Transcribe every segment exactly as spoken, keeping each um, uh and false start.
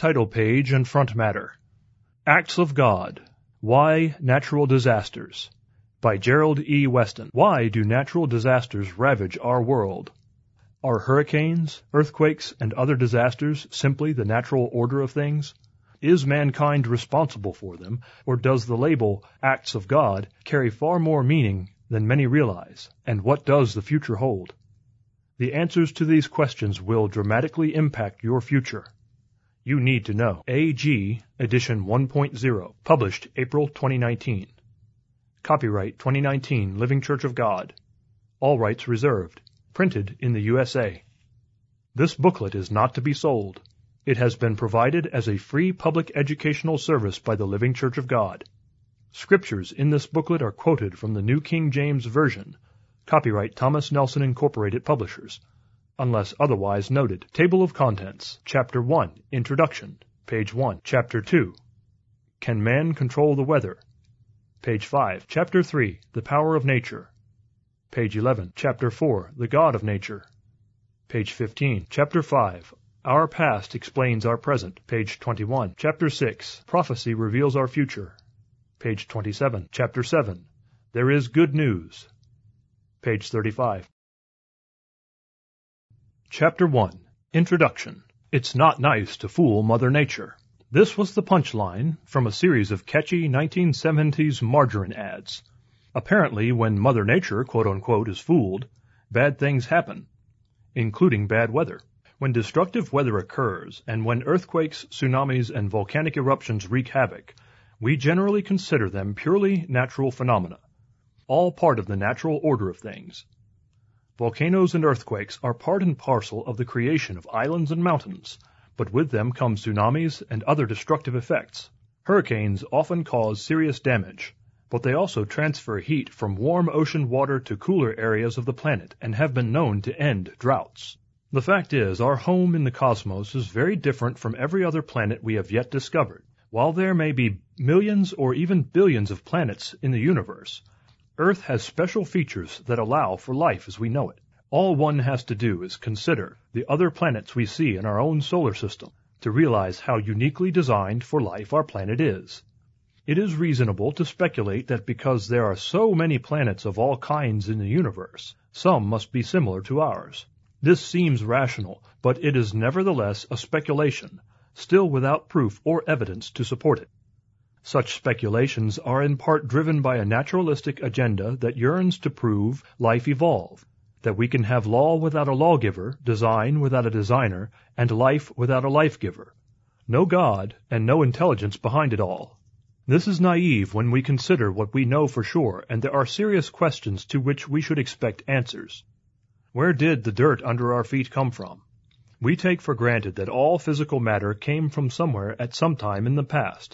Title page and front matter. Acts of God. Why Natural Disasters. By Gerald E. Weston. Why do natural disasters ravage our world? Are hurricanes, earthquakes, and other disasters simply the natural order of things? Is mankind responsible for them, or does the label Acts of God carry far more meaning than many realize? And what does the future hold? The answers to these questions will dramatically impact your future. You need to know. A G Edition one point oh, published April twenty nineteen. Copyright twenty nineteen Living Church of God. All rights reserved. Printed in the U S A. This booklet is not to be sold. It has been provided as a free public educational service by the Living Church of God. Scriptures in this booklet are quoted from the New King James Version. Copyright Thomas Nelson Incorporated Publishers. Unless otherwise noted. Table of Contents. Chapter one. Introduction. Page one. Chapter two. Can Man Control the Weather? Page five. Chapter three. The Power of Nature. Page eleven. Chapter four. The God of Nature. Page fifteen. Chapter five. Our Past Explains Our Present. Page twenty-one. Chapter six. Prophecy Reveals Our Future. Page twenty-seven. Chapter seven. There is Good News. Page thirty-five. Chapter one. Introduction. It's not nice to fool Mother Nature. This was the punchline from a series of catchy nineteen seventies margarine ads. Apparently, when Mother Nature, quote-unquote, is fooled, bad things happen, including bad weather. When destructive weather occurs, and when earthquakes, tsunamis, and volcanic eruptions wreak havoc, we generally consider them purely natural phenomena, all part of the natural order of things. Volcanoes and earthquakes are part and parcel of the creation of islands and mountains, but with them come tsunamis and other destructive effects. Hurricanes often cause serious damage, but they also transfer heat from warm ocean water to cooler areas of the planet and have been known to end droughts. The fact is, our home in the cosmos is very different from every other planet we have yet discovered. While there may be millions or even billions of planets in the universe, Earth has special features that allow for life as we know it. All one has to do is consider the other planets we see in our own solar system to realize how uniquely designed for life our planet is. It is reasonable to speculate that because there are so many planets of all kinds in the universe, some must be similar to ours. This seems rational, but it is nevertheless a speculation, still without proof or evidence to support it. Such speculations are in part driven by a naturalistic agenda that yearns to prove life evolved, that we can have law without a lawgiver, design without a designer, and life without a life-giver. No God and no intelligence behind it all. This is naive when we consider what we know for sure, and there are serious questions to which we should expect answers. Where did the dirt under our feet come from? We take for granted that all physical matter came from somewhere at some time in the past.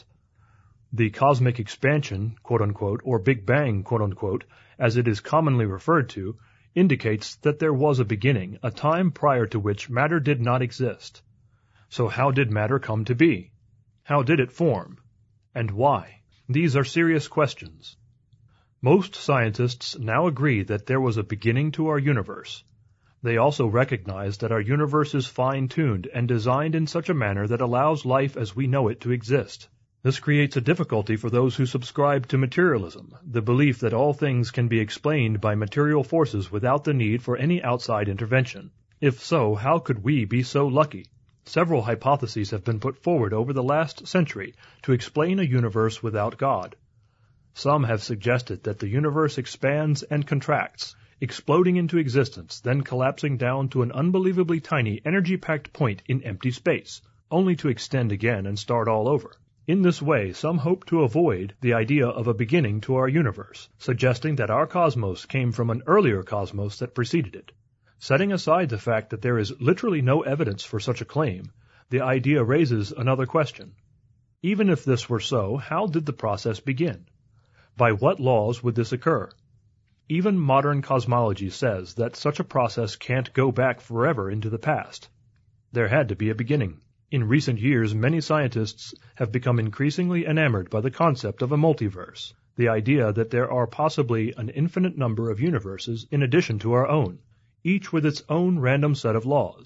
The cosmic expansion, quote-unquote, or Big Bang, quote-unquote, as it is commonly referred to, indicates that there was a beginning, a time prior to which matter did not exist. So how did matter come to be? How did it form? And why? These are serious questions. Most scientists now agree that there was a beginning to our universe. They also recognize that our universe is fine-tuned and designed in such a manner that allows life as we know it to exist. This creates a difficulty for those who subscribe to materialism, the belief that all things can be explained by material forces without the need for any outside intervention. If so, how could we be so lucky? Several hypotheses have been put forward over the last century to explain a universe without God. Some have suggested that the universe expands and contracts, exploding into existence, then collapsing down to an unbelievably tiny energy-packed point in empty space, only to extend again and start all over. In this way, some hope to avoid the idea of a beginning to our universe, suggesting that our cosmos came from an earlier cosmos that preceded it. Setting aside the fact that there is literally no evidence for such a claim, the idea raises another question. Even if this were so, how did the process begin? By what laws would this occur? Even modern cosmology says that such a process can't go back forever into the past. There had to be a beginning. In recent years, many scientists have become increasingly enamored by the concept of a multiverse, the idea that there are possibly an infinite number of universes in addition to our own, each with its own random set of laws.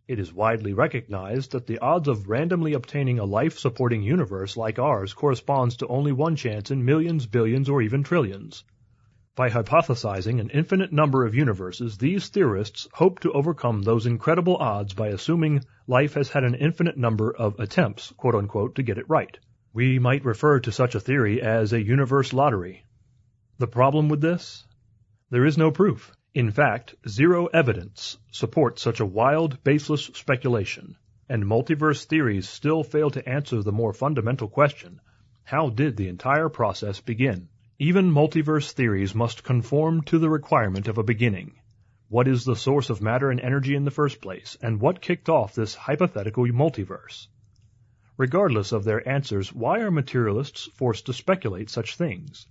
It is widely recognized that the odds of randomly obtaining a life-supporting universe like ours corresponds to only one chance in millions, billions, or even trillions. By hypothesizing an infinite number of universes, these theorists hope to overcome those incredible odds by assuming life has had an infinite number of attempts, quote-unquote, to get it right. We might refer to such a theory as a universe lottery. The problem with this? There is no proof. In fact, zero evidence supports such a wild, baseless speculation, and multiverse theories still fail to answer the more fundamental question: how did the entire process begin? Even multiverse theories must conform to the requirement of a beginning. What is the source of matter and energy in the first place, and what kicked off this hypothetical multiverse? Regardless of their answers, why are materialists forced to speculate such things?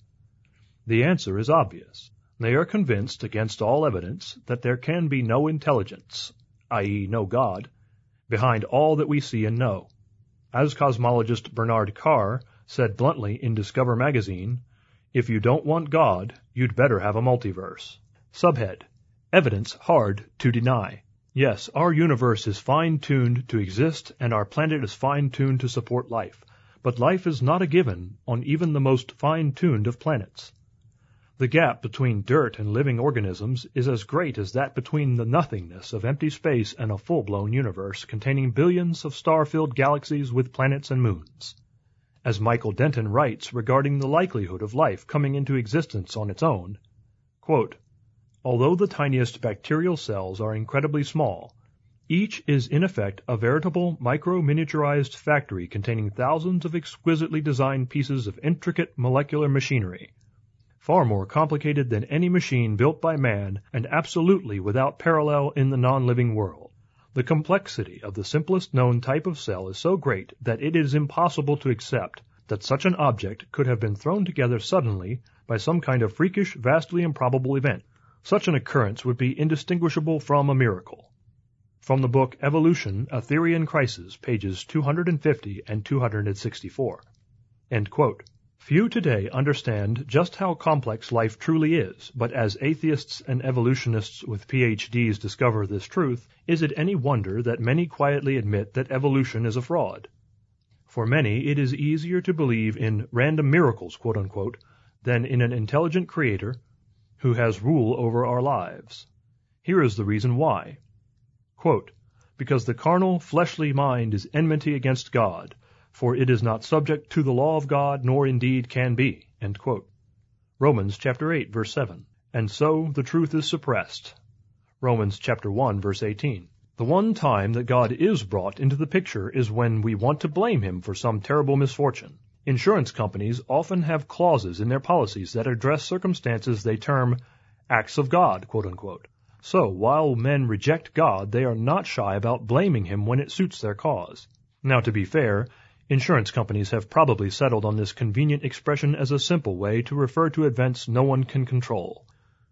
The answer is obvious. They are convinced, against all evidence, that there can be no intelligence, that is no God, behind all that we see and know. As cosmologist Bernard Carr said bluntly in Discover magazine, "If you don't want God, you'd better have a multiverse." Subhead: Evidence hard to deny. Yes, our universe is fine-tuned to exist, and our planet is fine-tuned to support life. But life is not a given on even the most fine-tuned of planets. The gap between dirt and living organisms is as great as that between the nothingness of empty space and a full-blown universe containing billions of star-filled galaxies with planets and moons. As Michael Denton writes regarding the likelihood of life coming into existence on its own, quote, "Although the tiniest bacterial cells are incredibly small, each is in effect a veritable micro-miniaturized factory containing thousands of exquisitely designed pieces of intricate molecular machinery, far more complicated than any machine built by man and absolutely without parallel in the non-living world. The complexity of the simplest known type of cell is so great that it is impossible to accept that such an object could have been thrown together suddenly by some kind of freakish, vastly improbable event. Such an occurrence would be indistinguishable from a miracle." From the book Evolution, A Theory in Crisis, pages two hundred fifty and two hundred sixty-four. End quote. Few today understand just how complex life truly is, but as atheists and evolutionists with P H Ds discover this truth, is it any wonder that many quietly admit that evolution is a fraud? For many, it is easier to believe in random miracles, quote-unquote, than in an intelligent creator who has rule over our lives. Here is the reason why. Quote, "Because the carnal, fleshly mind is enmity against God, for it is not subject to the law of God, nor indeed can be." End quote. Romans chapter eight, verse seven. And so the truth is suppressed. Romans chapter one, verse eighteen. The one time that God is brought into the picture is when we want to blame him for some terrible misfortune. Insurance companies often have clauses in their policies that address circumstances they term acts of God, quote-unquote. So, while men reject God, they are not shy about blaming him when it suits their cause. Now, to be fair, insurance companies have probably settled on this convenient expression as a simple way to refer to events no one can control.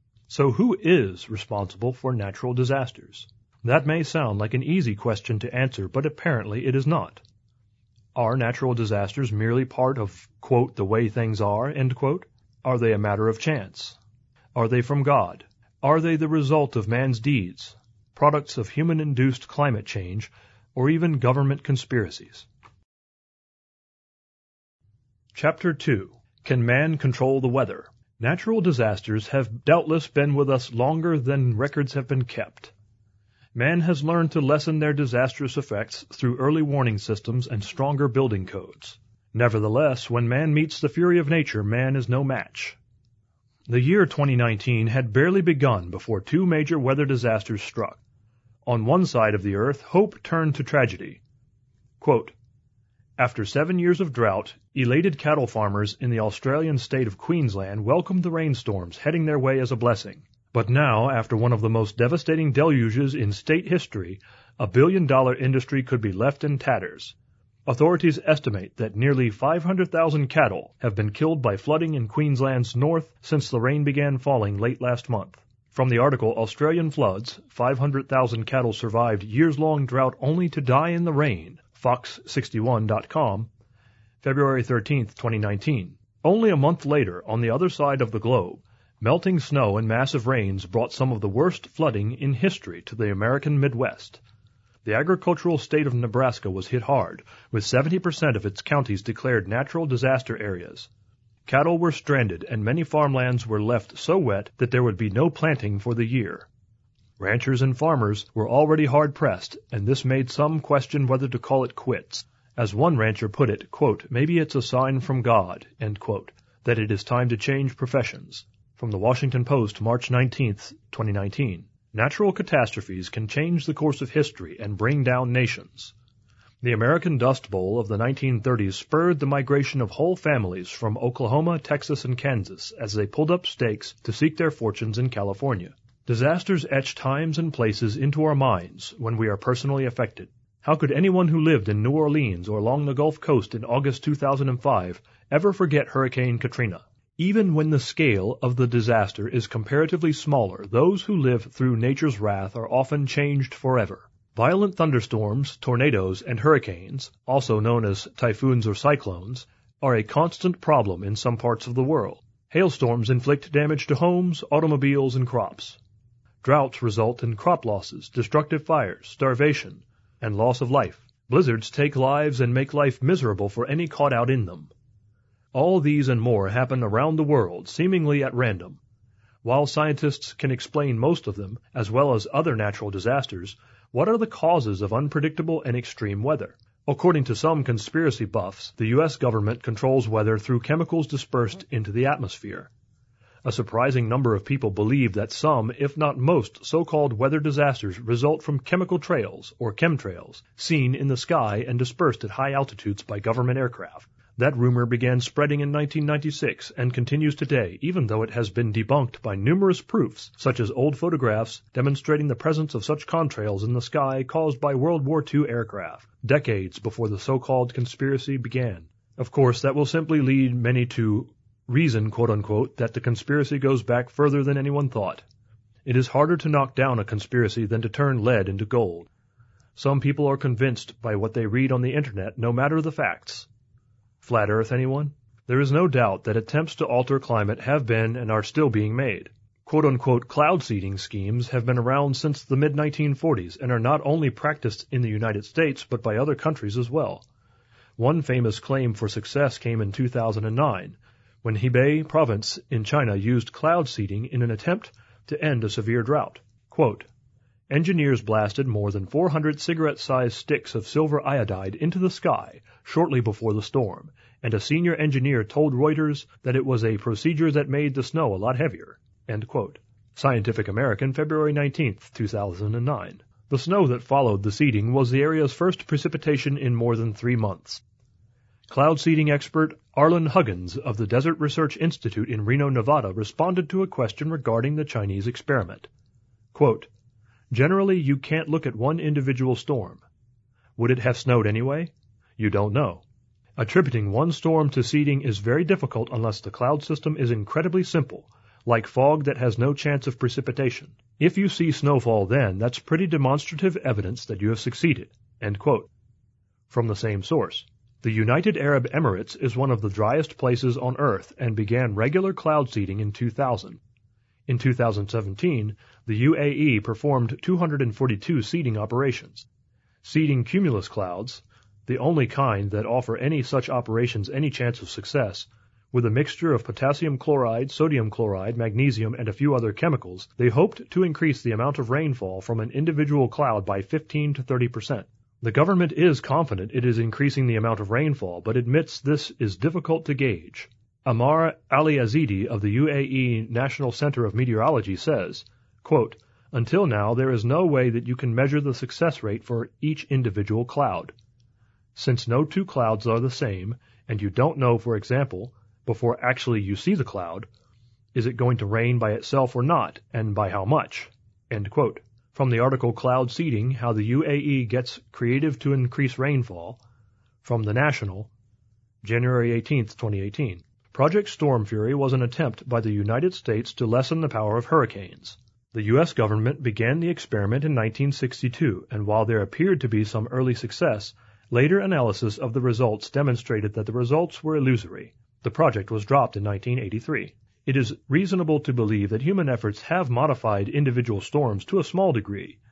So who is responsible for natural disasters? That may sound like an easy question to answer, but apparently it is not. Are natural disasters merely part of, quote, the way things are, end quote? Are they a matter of chance? Are they from God? Are they the result of man's deeds, products of human-induced climate change, or even government conspiracies? Chapter two. Can man control the weather? Natural disasters have doubtless been with us longer than records have been kept. Man has learned to lessen their disastrous effects through early warning systems and stronger building codes. Nevertheless, when man meets the fury of nature, man is no match. The year twenty nineteen had barely begun before two major weather disasters struck. On one side of the earth, hope turned to tragedy. Quote, "After seven years of drought, elated cattle farmers in the Australian state of Queensland welcomed the rainstorms heading their way as a blessing. But now, after one of the most devastating deluges in state history, a billion-dollar industry could be left in tatters. Authorities estimate that nearly five hundred thousand cattle have been killed by flooding in Queensland's north since the rain began falling late last month." From the article Australian Floods, five hundred thousand cattle survived years-long drought only to die in the rain, fox sixty-one dot com, February thirteenth, twenty nineteen. Only a month later, on the other side of the globe, melting snow and massive rains brought some of the worst flooding in history to the American Midwest. The agricultural state of Nebraska was hit hard, with seventy percent of its counties declared natural disaster areas. Cattle were stranded, and many farmlands were left so wet that there would be no planting for the year. Ranchers and farmers were already hard-pressed, and this made some question whether to call it quits. As one rancher put it, quote, "Maybe it's a sign from God," end quote, that it is time to change professions. From the Washington Post, March nineteenth, twenty nineteen. Natural catastrophes can change the course of history and bring down nations. The American Dust Bowl of the nineteen thirties spurred the migration of whole families from Oklahoma, Texas, and Kansas as they pulled up stakes to seek their fortunes in California. Disasters etch times and places into our minds when we are personally affected. How could anyone who lived in New Orleans or along the Gulf Coast in August two thousand five ever forget Hurricane Katrina? Even when the scale of the disaster is comparatively smaller, those who live through nature's wrath are often changed forever. Violent thunderstorms, tornadoes, and hurricanes, also known as typhoons or cyclones, are a constant problem in some parts of the world. Hailstorms inflict damage to homes, automobiles, and crops. Droughts result in crop losses, destructive fires, starvation, and loss of life. Blizzards take lives and make life miserable for any caught out in them. All these and more happen around the world, seemingly at random. While scientists can explain most of them, as well as other natural disasters, what are the causes of unpredictable and extreme weather? According to some conspiracy buffs, the U S government controls weather through chemicals dispersed into the atmosphere. A surprising number of people believe that some, if not most, so-called weather disasters result from chemical trails, or chemtrails, seen in the sky and dispersed at high altitudes by government aircraft. That rumor began spreading in nineteen ninety-six and continues today, even though it has been debunked by numerous proofs, such as old photographs demonstrating the presence of such contrails in the sky caused by World War Two aircraft, decades before the so-called conspiracy began. Of course, that will simply lead many to reason, quote-unquote, that the conspiracy goes back further than anyone thought. It is harder to knock down a conspiracy than to turn lead into gold. Some people are convinced by what they read on the internet, no matter the facts. Flat Earth, anyone? There is no doubt that attempts to alter climate have been and are still being made. Quote-unquote cloud seeding schemes have been around since the mid nineteen forties and are not only practiced in the United States but by other countries as well. One famous claim for success came in two thousand nine, when Hebei province in China used cloud seeding in an attempt to end a severe drought. Quote, engineers blasted more than four hundred cigarette-sized sticks of silver iodide into the sky shortly before the storm, and a senior engineer told Reuters that it was a procedure that made the snow a lot heavier. End quote. Scientific American, February nineteenth, two thousand nine. The snow that followed the seeding was the area's first precipitation in more than three months. Cloud seeding expert Arlen Huggins of the Desert Research Institute in Reno, Nevada, responded to a question regarding the Chinese experiment. Quote, generally, you can't look at one individual storm. Would it have snowed anyway? You don't know. Attributing one storm to seeding is very difficult unless the cloud system is incredibly simple, like fog that has no chance of precipitation. If you see snowfall then, that's pretty demonstrative evidence that you have succeeded. End quote. From the same source. The United Arab Emirates is one of the driest places on Earth and began regular cloud seeding in two thousand. In two thousand seventeen, the U A E performed two hundred forty-two seeding operations. Seeding cumulus clouds, the only kind that offer any such operations any chance of success, with a mixture of potassium chloride, sodium chloride, magnesium, and a few other chemicals, they hoped to increase the amount of rainfall from an individual cloud by fifteen to thirty percent. The government is confident it is increasing the amount of rainfall, but admits this is difficult to gauge. Amar Ali-Azidi of the U A E National Center of Meteorology says, quote, until now there is no way that you can measure the success rate for each individual cloud. Since no two clouds are the same, and you don't know, for example, before actually you see the cloud, is it going to rain by itself or not, and by how much? End quote. From the article Cloud Seeding, How the U A E Gets Creative to Increase Rainfall, from The National, January eighteenth, twenty eighteen. Project Storm Fury was an attempt by the United States to lessen the power of hurricanes. The U S government began the experiment in nineteen sixty-two, and while there appeared to be some early success, later analysis of the results demonstrated that the results were illusory. The project was dropped in nineteen eighty-three. It is reasonable to believe that human efforts have modified individual storms to a small degree,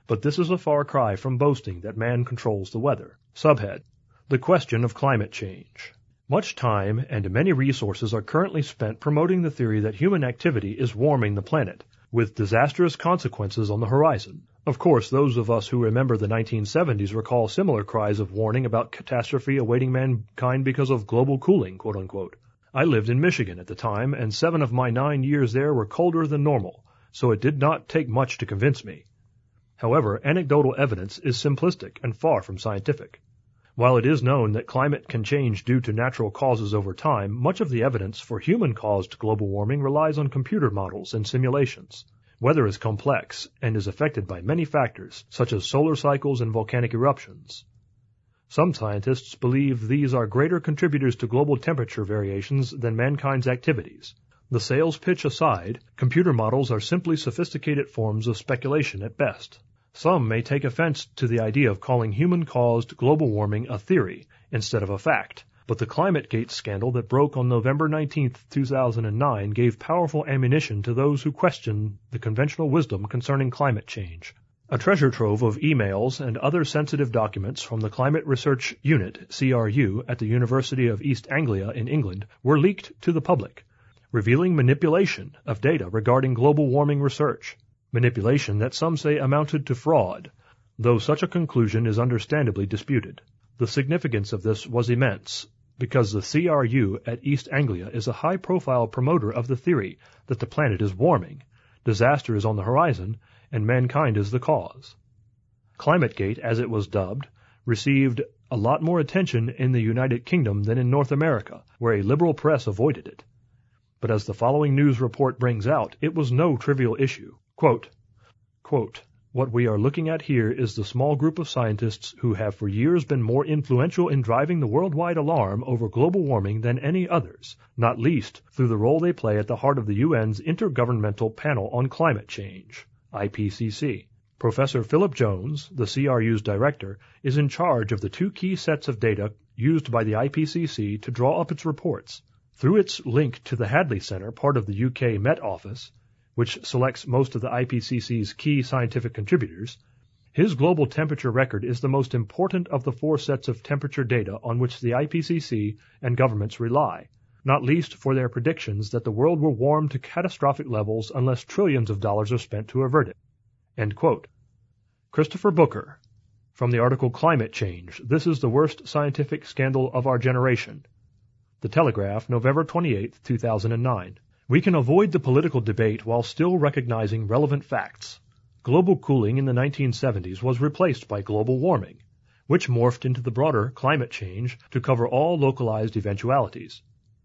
But this is a far cry from boasting that man controls the weather. Subhead: The question of climate change. Much time and many resources are currently spent promoting the theory that human activity is warming the planet, with disastrous consequences on the horizon. Of course, those of us who remember the nineteen seventies recall similar cries of warning about catastrophe awaiting mankind because of global cooling, quote unquote. I lived in Michigan at the time, and seven of my nine years there were colder than normal, so it did not take much to convince me. However, anecdotal evidence is simplistic and far from scientific. While it is known that climate can change due to natural causes over time, much of the evidence for human-caused global warming relies on computer models and simulations. Weather is complex and is affected by many factors, such as solar cycles and volcanic eruptions. Some scientists believe these are greater contributors to global temperature variations than mankind's activities. The sales pitch aside, computer models are simply sophisticated forms of speculation at best. Some may take offense to the idea of calling human-caused global warming a theory instead of a fact, but the ClimateGate scandal that broke on November nineteenth, two thousand nine gave powerful ammunition to those who question the conventional wisdom concerning climate change. A treasure trove of emails and other sensitive documents from the Climate Research Unit, C R U, at the University of East Anglia in England were leaked to the public, revealing manipulation of data regarding global warming research. Manipulation that some say amounted to fraud, though such a conclusion is understandably disputed. The significance of this was immense, because the C R U at East Anglia is a high-profile promoter of the theory that the planet is warming, disaster is on the horizon, and mankind is the cause. ClimateGate, as it was dubbed, received a lot more attention in the United Kingdom than in North America, where a liberal press avoided it. But as the following news report brings out, it was no trivial issue. Quote, quote, What we are looking at here is the small group of scientists who have for years been more influential in driving the worldwide alarm over global warming than any others, not least through the role they play at the heart of the U N's Intergovernmental Panel on Climate Change, I P C C. Professor Philip Jones, the C R U's director, is in charge of the two key sets of data used by the I P C C to draw up its reports. Through its link to the Hadley Centre, part of the U K Met Office, which selects most of the I P C C's key scientific contributors, his global temperature record is the most important of the four sets of temperature data on which the I P C C and governments rely, not least for their predictions that the world will warm to catastrophic levels unless trillions of dollars are spent to avert it. End quote. Christopher Booker, from the article Climate Change, This is the Worst Scientific Scandal of Our Generation. The Telegraph, November twenty-eighth, two thousand nine. We can avoid the political debate while still recognizing relevant facts. Global cooling in the nineteen seventies was replaced by global warming, which morphed into the broader climate change to cover all localized eventualities.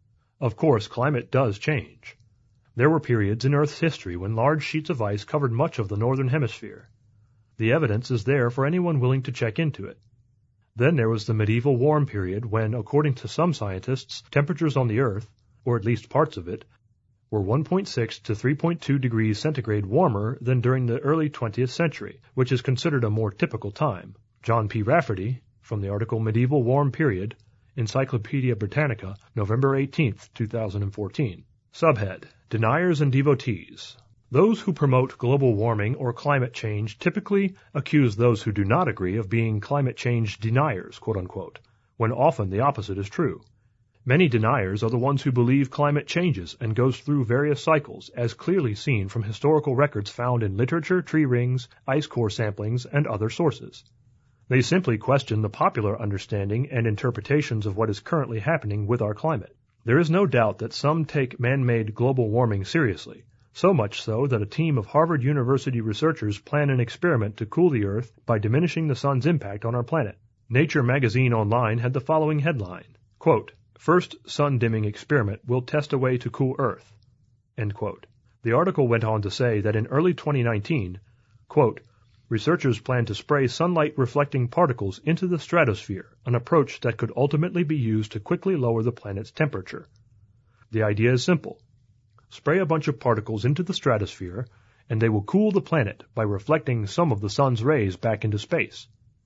Of course, climate does change. There were periods in Earth's history when large sheets of ice covered much of the northern hemisphere. The evidence is there for anyone willing to check into it. Then there was the medieval warm period when, according to some scientists, temperatures on the Earth, or at least parts of it, were one point six to three point two degrees centigrade warmer than during the early twentieth century, which is considered a more typical time. John P. Rafferty, from the article Medieval Warm Period, Encyclopedia Britannica, November eighteenth, two thousand fourteen. Subhead: Deniers and Devotees. Those who promote global warming or climate change typically accuse those who do not agree of being climate change deniers, quote unquote, when often the opposite is true. Many deniers are the ones who believe climate changes and goes through various cycles, as clearly seen from historical records found in literature, tree rings, ice core samplings, and other sources. They simply question the popular understanding and interpretations of what is currently happening with our climate. There is no doubt that some take man-made global warming seriously, so much so that a team of Harvard University researchers plan an experiment to cool the Earth by diminishing the sun's impact on our planet. Nature magazine online had the following headline, quote, First sun-dimming experiment will test a way to cool Earth. End quote. The article went on to say that in early twenty nineteen, quote, researchers plan to spray sunlight-reflecting particles into the stratosphere, an approach that could ultimately be used to quickly lower the planet's temperature. The idea is simple. Spray a bunch of particles into the stratosphere, and they will cool the planet by reflecting some of the sun's rays back into space.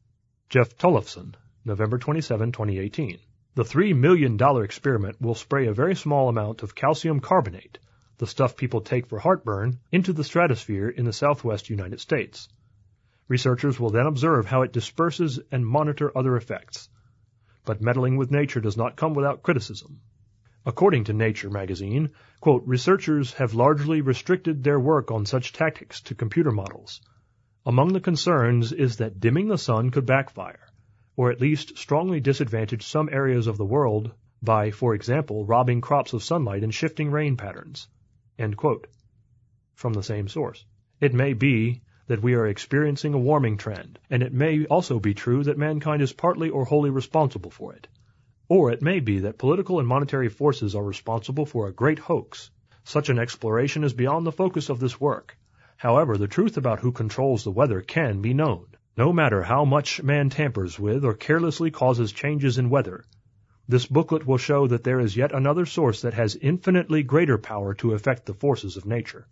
Jeff Tollefson, November twenty-seventh, twenty eighteen. The three million dollars experiment will spray a very small amount of calcium carbonate, the stuff people take for heartburn, into the stratosphere in the southwest United States. Researchers will then observe how it disperses and monitor other effects. But meddling with nature does not come without criticism. According to Nature magazine, quote, researchers have largely restricted their work on such tactics to computer models. Among the concerns is that dimming the sun could backfire, or at least strongly disadvantage some areas of the world by, for example, robbing crops of sunlight and shifting rain patterns. End quote. From the same source. It may be that we are experiencing a warming trend, and it may also be true that mankind is partly or wholly responsible for it. Or it may be that political and monetary forces are responsible for a great hoax. Such an exploration is beyond the focus of this work. However, the truth about who controls the weather can be known. No matter how much man tampers with or carelessly causes changes in weather, this booklet will show that there is yet another source that has infinitely greater power to affect the forces of nature.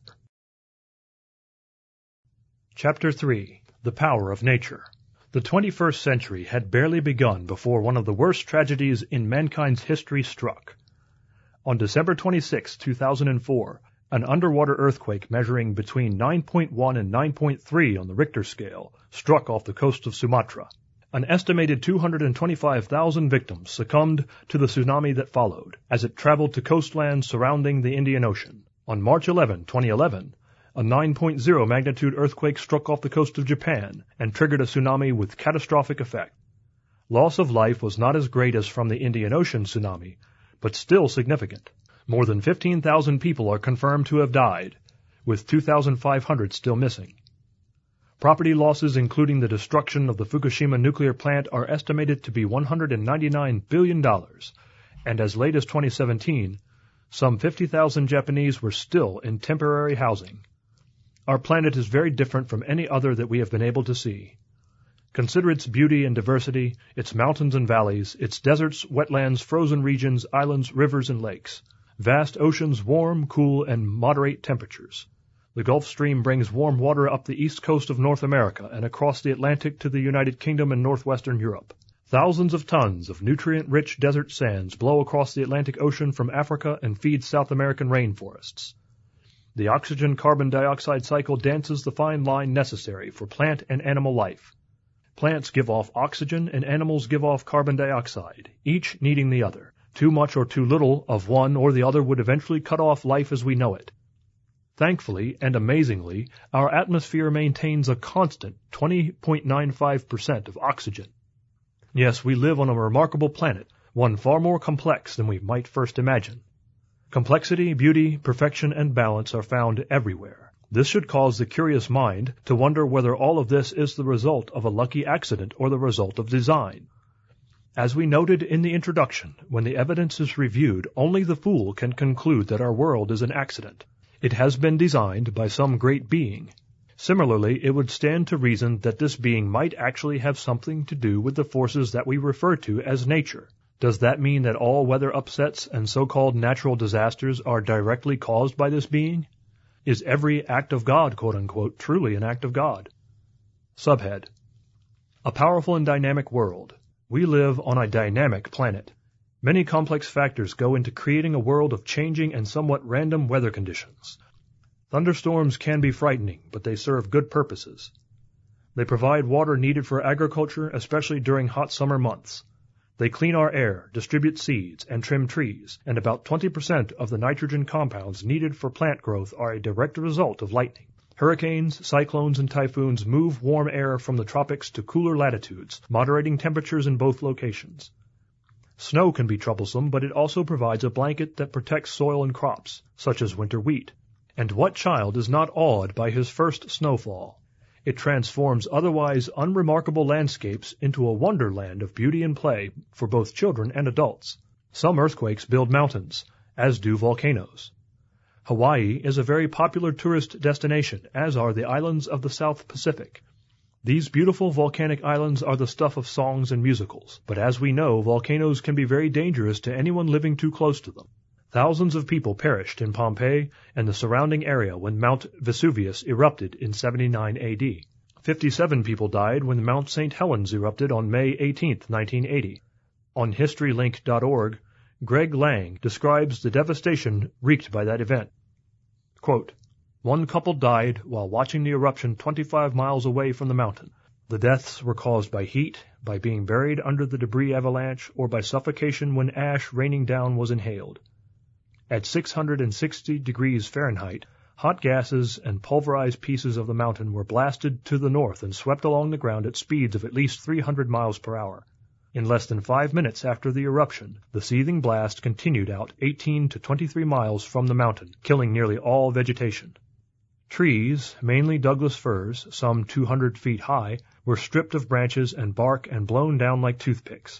Chapter three. The Power of Nature. The twenty-first century had barely begun before one of the worst tragedies in mankind's history struck. On December twenty-sixth, two thousand four, an underwater earthquake measuring between nine point one and nine point three on the Richter scale struck off the coast of Sumatra. An estimated two hundred twenty-five thousand victims succumbed to the tsunami that followed, as it traveled to coastlands surrounding the Indian Ocean. On March eleventh, twenty eleven, a nine point zero magnitude earthquake struck off the coast of Japan and triggered a tsunami with catastrophic effect. Loss of life was not as great as from the Indian Ocean tsunami, but still significant. More than fifteen thousand people are confirmed to have died, with two thousand five hundred still missing. Property losses, including the destruction of the Fukushima nuclear plant, are estimated to be one hundred ninety-nine billion dollars, and as late as twenty seventeen, some fifty thousand Japanese were still in temporary housing. Our planet is very different from any other that we have been able to see. Consider its beauty and diversity, its mountains and valleys, its deserts, wetlands, frozen regions, islands, rivers, and lakes. Vast oceans, warm, cool, and moderate temperatures. The Gulf Stream brings warm water up the east coast of North America and across the Atlantic to the United Kingdom and northwestern Europe. Thousands of tons of nutrient-rich desert sands blow across the Atlantic Ocean from Africa and feed South American rainforests. The oxygen-carbon dioxide cycle dances the fine line necessary for plant and animal life. Plants give off oxygen and animals give off carbon dioxide, each needing the other. Too much or too little of one or the other would eventually cut off life as we know it. Thankfully and amazingly, our atmosphere maintains a constant twenty point nine five percent of oxygen. Yes, we live on a remarkable planet, one far more complex than we might first imagine. Complexity, beauty, perfection, and balance are found everywhere. This should cause the curious mind to wonder whether all of this is the result of a lucky accident or the result of design. As we noted in the introduction, when the evidence is reviewed, only the fool can conclude that our world is an accident. It has been designed by some great being. Similarly, it would stand to reason that this being might actually have something to do with the forces that we refer to as nature. Does that mean that all weather upsets and so-called natural disasters are directly caused by this being? Is every act of God, quote-unquote, truly an act of God? Subhead: A powerful and dynamic world. We live on a dynamic planet. Many complex factors go into creating a world of changing and somewhat random weather conditions. Thunderstorms can be frightening, but they serve good purposes. They provide water needed for agriculture, especially during hot summer months. They clean our air, distribute seeds, and trim trees, and about twenty percent of the nitrogen compounds needed for plant growth are a direct result of lightning. Hurricanes, cyclones, and typhoons move warm air from the tropics to cooler latitudes, moderating temperatures in both locations. Snow can be troublesome, but it also provides a blanket that protects soil and crops, such as winter wheat. And what child is not awed by his first snowfall? It transforms otherwise unremarkable landscapes into a wonderland of beauty and play for both children and adults. Some earthquakes build mountains, as do volcanoes. Hawaii is a very popular tourist destination, as are the islands of the South Pacific. These beautiful volcanic islands are the stuff of songs and musicals, but as we know, volcanoes can be very dangerous to anyone living too close to them. Thousands of people perished in Pompeii and the surrounding area when Mount Vesuvius erupted in seventy-nine A D. Fifty-seven people died when Mount Saint Helens erupted on May eighteenth, nineteen eighty. On history link dot org, Greg Lang describes the devastation wreaked by that event. Quote, One couple died while watching the eruption twenty-five miles away from the mountain. The deaths were caused by heat, by being buried under the debris avalanche, or by suffocation when ash raining down was inhaled. At six hundred sixty degrees Fahrenheit, hot gases and pulverized pieces of the mountain were blasted to the north and swept along the ground at speeds of at least three hundred miles per hour. In less than five minutes after the eruption, the seething blast continued out eighteen to twenty-three miles from the mountain, killing nearly all vegetation. Trees, mainly Douglas firs, some two hundred feet high, were stripped of branches and bark and blown down like toothpicks.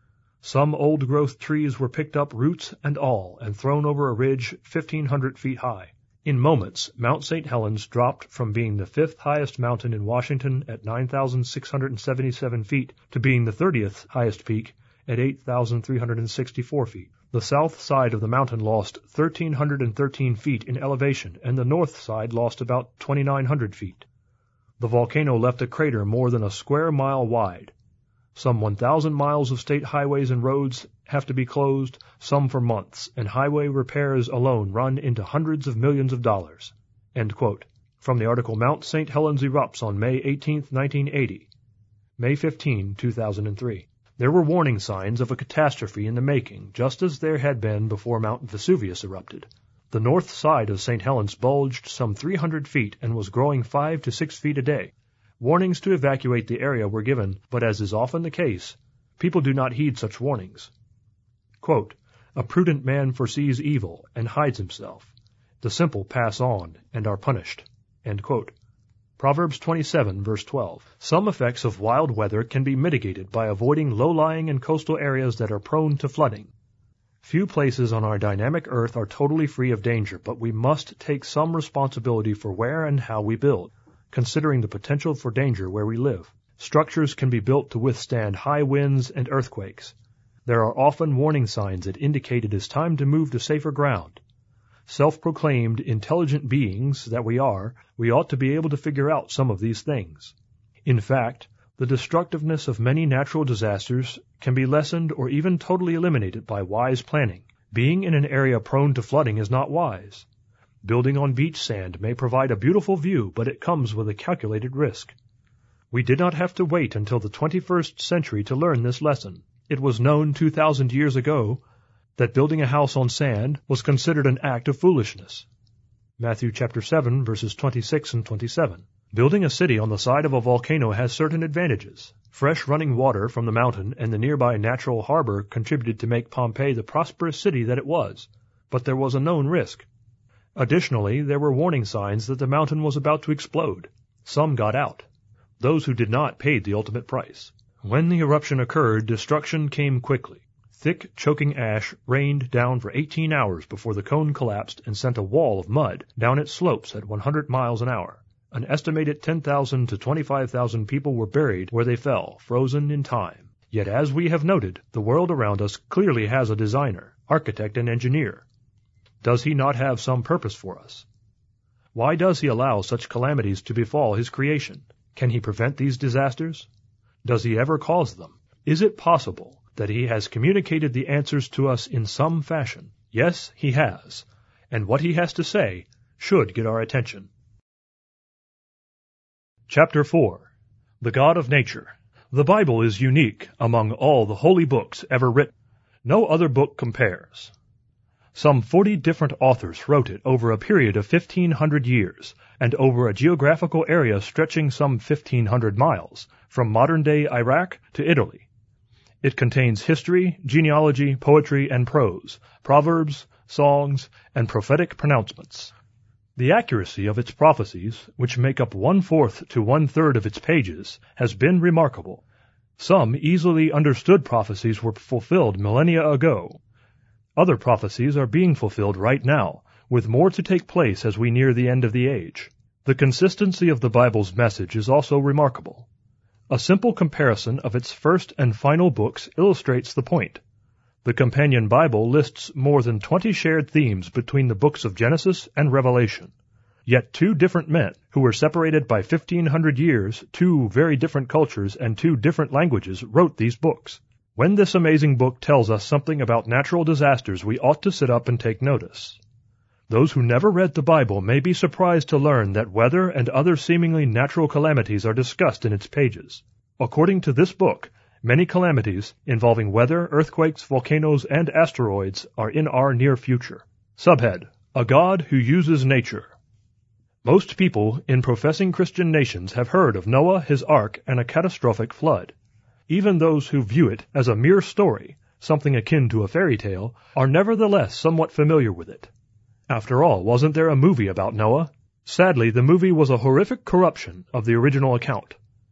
Some old-growth trees were picked up, roots and all, and thrown over a ridge fifteen hundred feet high. In moments, Mount Saint Helens dropped from being the fifth highest mountain in Washington at nine thousand six hundred seventy-seven feet to being the thirtieth highest peak at eight thousand three hundred sixty-four feet. The south side of the mountain lost one thousand three hundred thirteen feet in elevation, and the north side lost about twenty-nine hundred feet. The volcano left a crater more than a square mile wide. Some one thousand miles of state highways and roads have to be closed, some for months, and highway repairs alone run into hundreds of millions of dollars. End quote. From the article Mount Saint Helens Erupts on May eighteenth, nineteen eighty. May fifteenth, two thousand three. There were warning signs of a catastrophe in the making, just as there had been before Mount Vesuvius erupted. The north side of Saint Helens bulged some three hundred feet and was growing five to six feet a day. Warnings to evacuate the area were given, but as is often the case, people do not heed such warnings. Quote, "A prudent man foresees evil and hides himself. The simple pass on and are punished." End quote. Proverbs twenty-seven, verse twelve. Some effects of wild weather can be mitigated by avoiding low-lying and coastal areas that are prone to flooding. Few places on our dynamic earth are totally free of danger, but we must take some responsibility for where and how we build, considering the potential for danger where we live. Structures can be built to withstand high winds and earthquakes. There are often warning signs that indicate it is time to move to safer ground. Self-proclaimed intelligent beings that we are, we ought to be able to figure out some of these things. In fact, the destructiveness of many natural disasters can be lessened or even totally eliminated by wise planning. Being in an area prone to flooding is not wise. Building on beach sand may provide a beautiful view, but it comes with a calculated risk. We did not have to wait until the twenty-first century to learn this lesson. It was known two thousand years ago that building a house on sand was considered an act of foolishness. Matthew chapter seven, verses twenty-six and twenty-seven. Building a city on the side of a volcano has certain advantages. Fresh running water from the mountain and the nearby natural harbor contributed to make Pompeii the prosperous city that it was, but there was a known risk. Additionally, there were warning signs that the mountain was about to explode. Some got out. Those who did not paid the ultimate price. When the eruption occurred, destruction came quickly. Thick, choking ash rained down for eighteen hours before the cone collapsed and sent a wall of mud down its slopes at one hundred miles an hour. An estimated ten thousand to twenty-five thousand people were buried where they fell, frozen in time. Yet as we have noted, the world around us clearly has a designer, architect, and engineer. Does he not have some purpose for us? Why does he allow such calamities to befall his creation? Can he prevent these disasters? Does he ever cause them? Is it possible that he has communicated the answers to us in some fashion? Yes, he has, and what he has to say should get our attention. Chapter four. The God of Nature. The Bible is unique among all the holy books ever written. No other book compares. Some forty different authors wrote it over a period of fifteen hundred years, and over a geographical area stretching some fifteen hundred miles, from modern-day Iraq to Italy. It contains history, genealogy, poetry, and prose, proverbs, songs, and prophetic pronouncements. The accuracy of its prophecies, which make up one-fourth to one-third of its pages, has been remarkable. Some easily understood prophecies were fulfilled millennia ago. Other prophecies are being fulfilled right now, with more to take place as we near the end of the age. The consistency of the Bible's message is also remarkable. A simple comparison of its first and final books illustrates the point. The companion Bible lists more than twenty shared themes between the books of Genesis and Revelation. Yet two different men, who were separated by fifteen hundred years, two very different cultures, and two different languages, wrote these books. When this amazing book tells us something about natural disasters, we ought to sit up and take notice. Those who never read the Bible may be surprised to learn that weather and other seemingly natural calamities are discussed in its pages. According to this book, many calamities involving weather, earthquakes, volcanoes, and asteroids are in our near future. Subhead: A God Who Uses Nature. Most people in professing Christian nations have heard of Noah, his ark, and a catastrophic flood. Even those who view it as a mere story, something akin to a fairy tale, are nevertheless somewhat familiar with it. After all, wasn't there a movie about Noah? Sadly, the movie was a horrific corruption of the original account.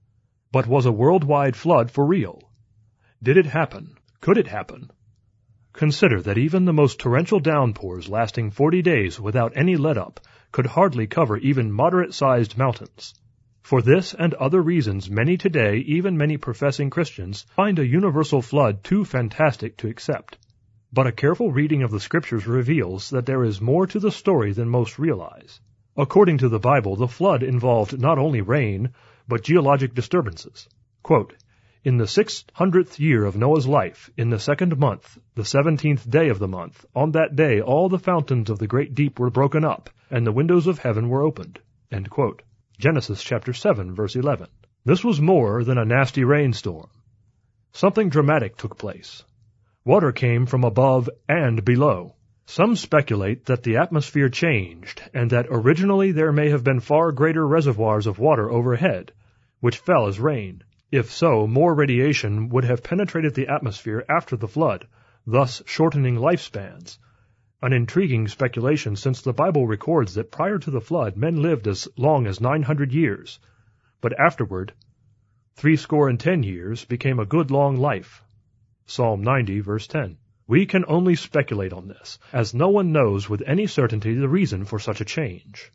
But was a worldwide flood for real? Did it happen? Could it happen? Consider that even the most torrential downpours lasting forty days without any let-up could hardly cover even moderate-sized mountains. For this and other reasons, many today, even many professing Christians, find a universal flood too fantastic to accept. But a careful reading of the Scriptures reveals that there is more to the story than most realize. According to the Bible, the flood involved not only rain, but geologic disturbances. Quote, In the six hundredth year of Noah's life, in the second month, the seventeenth day of the month, on that day all the fountains of the great deep were broken up, and the windows of heaven were opened. End quote. Genesis chapter seven, verse eleven. This was more than a nasty rainstorm. Something dramatic took place. Water came from above and below. Some speculate that the atmosphere changed, and that originally there may have been far greater reservoirs of water overhead, which fell as rain. If so, more radiation would have penetrated the atmosphere after the flood, thus shortening lifespans. An intriguing speculation, since the Bible records that prior to the flood men lived as long as nine hundred years, but afterward, threescore and ten years became a good long life. Psalm ninety, verse ten. We can only speculate on this, as no one knows with any certainty the reason for such a change.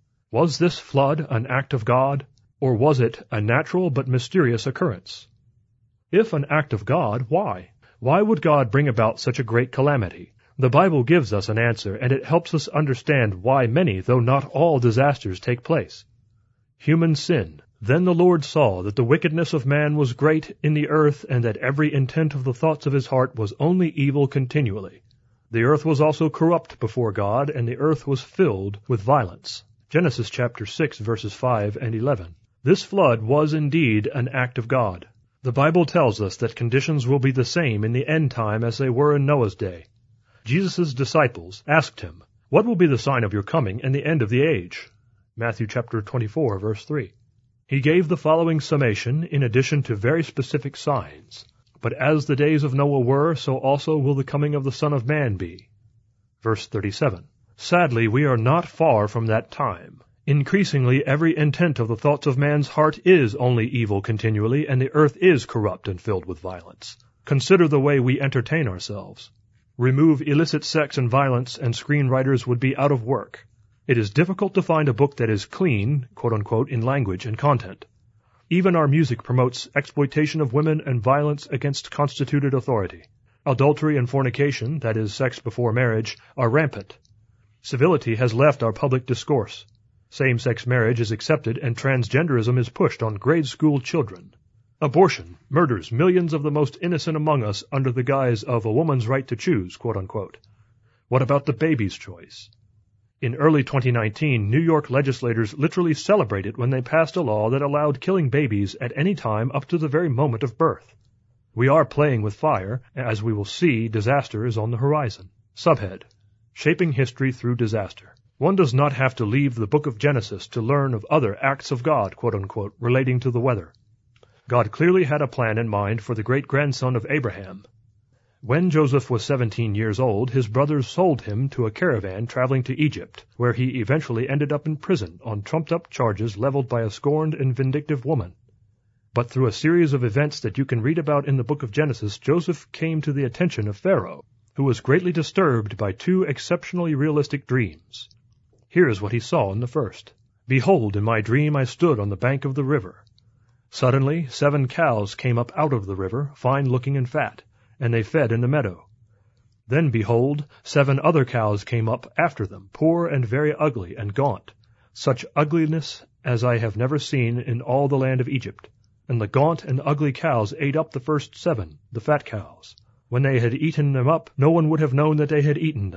Was this flood an act of God, or was it a natural but mysterious occurrence? If an act of God, why? Why would God bring about such a great calamity? The Bible gives us an answer, and it helps us understand why many, though not all, disasters take place. Human sin. Then the Lord saw that the wickedness of man was great in the earth, and that every intent of the thoughts of his heart was only evil continually. The earth was also corrupt before God, and the earth was filled with violence. Genesis chapter six, verses five and eleven. This flood was indeed an act of God. The Bible tells us that conditions will be the same in the end time as they were in Noah's day. Jesus' disciples asked him, What will be the sign of your coming and the end of the age? Matthew chapter twenty-four, verse three. He gave the following summation in addition to very specific signs. But as the days of Noah were, so also will the coming of the Son of Man be. Verse thirty-seven. Sadly, we are not far from that time. Increasingly, every intent of the thoughts of man's heart is only evil continually, and the earth is corrupt and filled with violence. Consider the way we entertain ourselves. Remove illicit sex and violence, and screenwriters would be out of work. It is difficult to find a book that is clean, quote-unquote, in language and content. Even our music promotes exploitation of women and violence against constituted authority. Adultery and fornication, that is, sex before marriage, are rampant. Civility has left our public discourse. Same-sex marriage is accepted, and transgenderism is pushed on grade school children. Abortion murders millions of the most innocent among us under the guise of a woman's right to choose, quote-unquote. What about the baby's choice? In early twenty nineteen, New York legislators literally celebrated when they passed a law that allowed killing babies at any time up to the very moment of birth. We are playing with fire. As we will see, disaster is on the horizon. Subhead: Shaping History Through Disaster. One does not have to leave the book of Genesis to learn of other acts of God, quote-unquote, relating to the weather. God clearly had a plan in mind for the great-grandson of Abraham. When Joseph was seventeen years old, his brothers sold him to a caravan traveling to Egypt, where he eventually ended up in prison on trumped-up charges leveled by a scorned and vindictive woman. But through a series of events that you can read about in the book of Genesis, Joseph came to the attention of Pharaoh, who was greatly disturbed by two exceptionally realistic dreams. Here is what he saw in the first. Behold, in my dream I stood on the bank of the river. Suddenly seven cows came up out of the river, fine-looking and fat, and they fed in the meadow. Then, behold, seven other cows came up after them, poor and very ugly and gaunt, such ugliness as I have never seen in all the land of Egypt. And the gaunt and ugly cows ate up the first seven, the fat cows. When they had eaten them up, no one would have known that they had eaten them,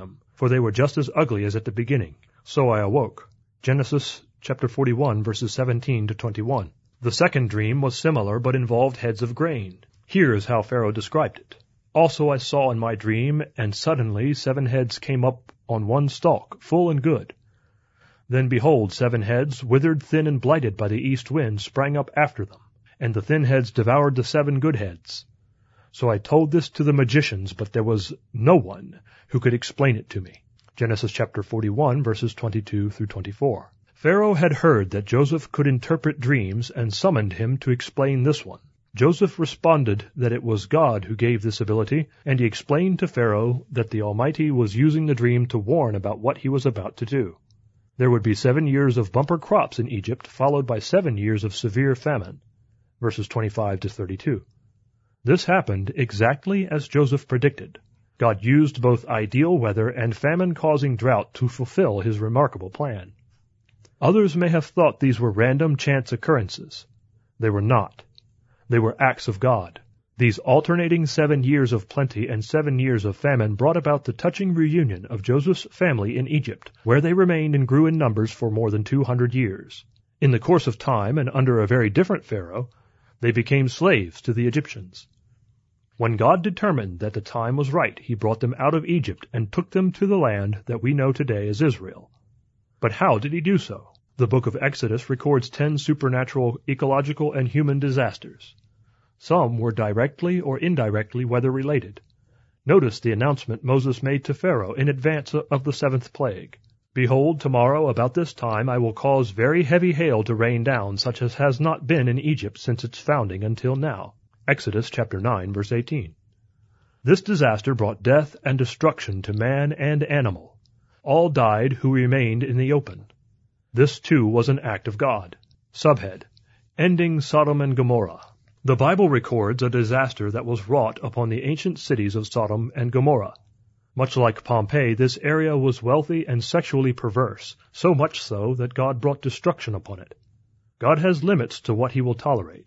for they were just as ugly as at the beginning. So I awoke. Genesis chapter forty-one, verses seventeen to twenty-one. The second dream was similar, but involved heads of grain. Here is how Pharaoh described it. Also I saw in my dream, and suddenly seven heads came up on one stalk, full and good. Then behold, seven heads, withered, thin, and blighted by the east wind, sprang up after them, and the thin heads devoured the seven good heads. So I told this to the magicians, but there was no one who could explain it to me. Genesis chapter forty-one, verses twenty-two through twenty-four. Pharaoh had heard that Joseph could interpret dreams and summoned him to explain this one. Joseph responded that it was God who gave this ability, and he explained to Pharaoh that the Almighty was using the dream to warn about what he was about to do. There would be seven years of bumper crops in Egypt, followed by seven years of severe famine. Verses twenty-five to thirty-two. This happened exactly as Joseph predicted. God used both ideal weather and famine-causing drought to fulfill his remarkable plan. Others may have thought these were random chance occurrences. They were not. They were acts of God. These alternating seven years of plenty and seven years of famine brought about the touching reunion of Joseph's family in Egypt, where they remained and grew in numbers for more than two hundred years. In the course of time, and under a very different Pharaoh, they became slaves to the Egyptians. When God determined that the time was right, he brought them out of Egypt and took them to the land that we know today as Israel. But how did he do so? The book of Exodus records ten supernatural ecological and human disasters. Some were directly or indirectly weather-related. Notice the announcement Moses made to Pharaoh in advance of the seventh plague. Behold, tomorrow about this time I will cause very heavy hail to rain down, such as has not been in Egypt since its founding until now. Exodus chapter nine, verse eighteen. This disaster brought death and destruction to man and animal. All died who remained in the open. This too was an act of God. Subhead: Ending Sodom and Gomorrah. The Bible records a disaster that was wrought upon the ancient cities of Sodom and Gomorrah. Much like Pompeii, this area was wealthy and sexually perverse, so much so that God brought destruction upon it. God has limits to what he will tolerate.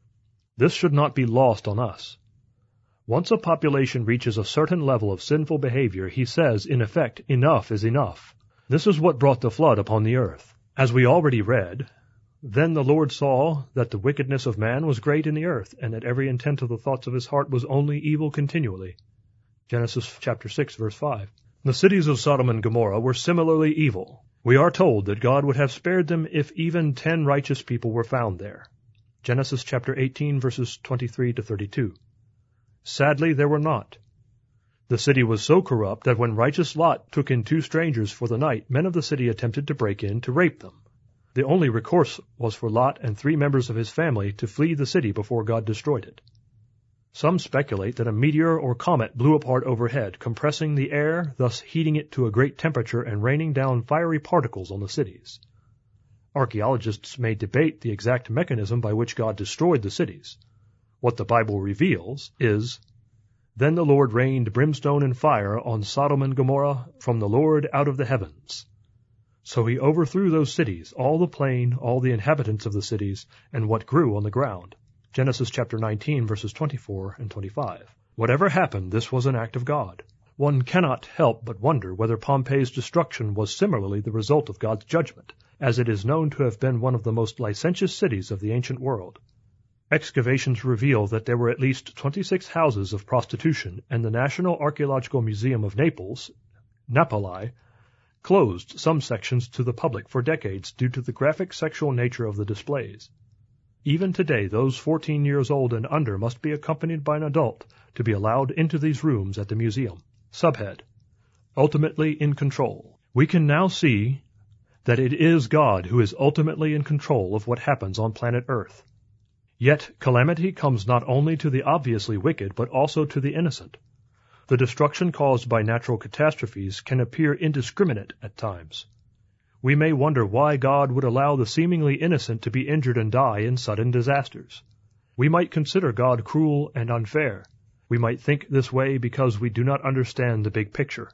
This should not be lost on us. Once a population reaches a certain level of sinful behavior, he says, in effect, enough is enough. This is what brought the flood upon the earth. As we already read, then the Lord saw that the wickedness of man was great in the earth, and that every intent of the thoughts of his heart was only evil continually. Genesis chapter six, verse five. The cities of Sodom and Gomorrah were similarly evil. We are told that God would have spared them if even ten righteous people were found there. Genesis chapter eighteen, verses twenty-three to thirty-two. Sadly, there were not. The city was so corrupt that when righteous Lot took in two strangers for the night, men of the city attempted to break in to rape them. The only recourse was for Lot and three members of his family to flee the city before God destroyed it. Some speculate that a meteor or comet blew apart overhead, compressing the air, thus heating it to a great temperature and raining down fiery particles on the cities. Archaeologists may debate the exact mechanism by which God destroyed the cities. What the Bible reveals is, Then the Lord rained brimstone and fire on Sodom and Gomorrah from the Lord out of the heavens. So he overthrew those cities, all the plain, all the inhabitants of the cities, and what grew on the ground. Genesis chapter nineteen, verses twenty-four and twenty-five. Whatever happened, this was an act of God. One cannot help but wonder whether Pompeii's destruction was similarly the result of God's judgment, as it is known to have been one of the most licentious cities of the ancient world. Excavations reveal that there were at least twenty-six houses of prostitution, and the National Archaeological Museum of Naples, Napoli, closed some sections to the public for decades due to the graphic sexual nature of the displays. Even today, those fourteen years old and under must be accompanied by an adult to be allowed into these rooms at the museum. Subhead: Ultimately in control. We can now see that it is God who is ultimately in control of what happens on planet Earth. Yet calamity comes not only to the obviously wicked, but also to the innocent. The destruction caused by natural catastrophes can appear indiscriminate at times. We may wonder why God would allow the seemingly innocent to be injured and die in sudden disasters. We might consider God cruel and unfair. We might think this way because we do not understand the big picture.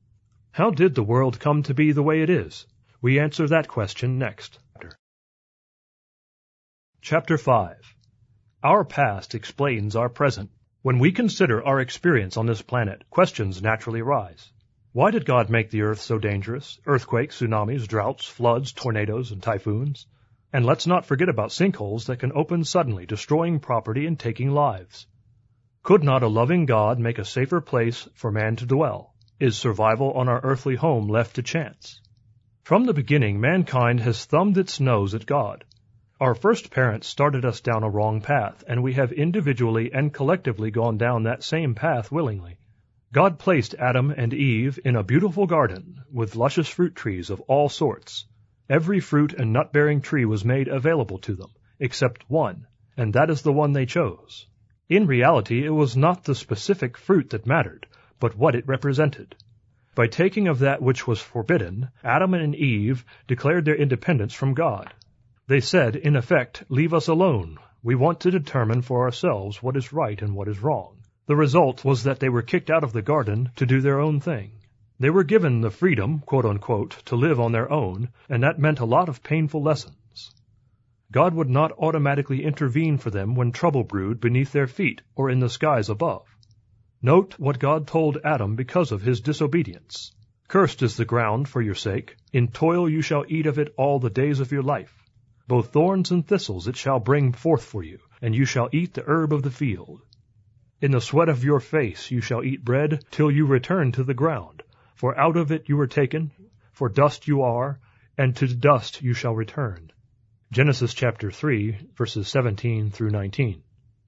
How did the world come to be the way it is? We answer that question next. Chapter five. Our past explains our present. When we consider our experience on this planet, questions naturally arise. Why did God make the earth so dangerous? Earthquakes, tsunamis, droughts, floods, tornadoes, and typhoons. And let's not forget about sinkholes that can open suddenly, destroying property and taking lives. Could not a loving God make a safer place for man to dwell? Is survival on our earthly home left to chance? From the beginning, mankind has thumbed its nose at God. Our first parents started us down a wrong path, and we have individually and collectively gone down that same path willingly. God placed Adam and Eve in a beautiful garden with luscious fruit trees of all sorts. Every fruit and nut-bearing tree was made available to them, except one, and that is the one they chose. In reality, it was not the specific fruit that mattered, but what it represented. By taking of that which was forbidden, Adam and Eve declared their independence from God. They said, in effect, "Leave us alone. We want to determine for ourselves what is right and what is wrong." The result was that they were kicked out of the garden to do their own thing. They were given the freedom, quote-unquote, to live on their own, and that meant a lot of painful lessons. God would not automatically intervene for them when trouble brewed beneath their feet or in the skies above. Note what God told Adam because of his disobedience. "Cursed is the ground for your sake. In toil you shall eat of it all the days of your life. Both thorns and thistles it shall bring forth for you, and you shall eat the herb of the field. In the sweat of your face you shall eat bread till you return to the ground. For out of it you were taken, for dust you are, and to dust you shall return." Genesis chapter three, verses seventeen through nineteen.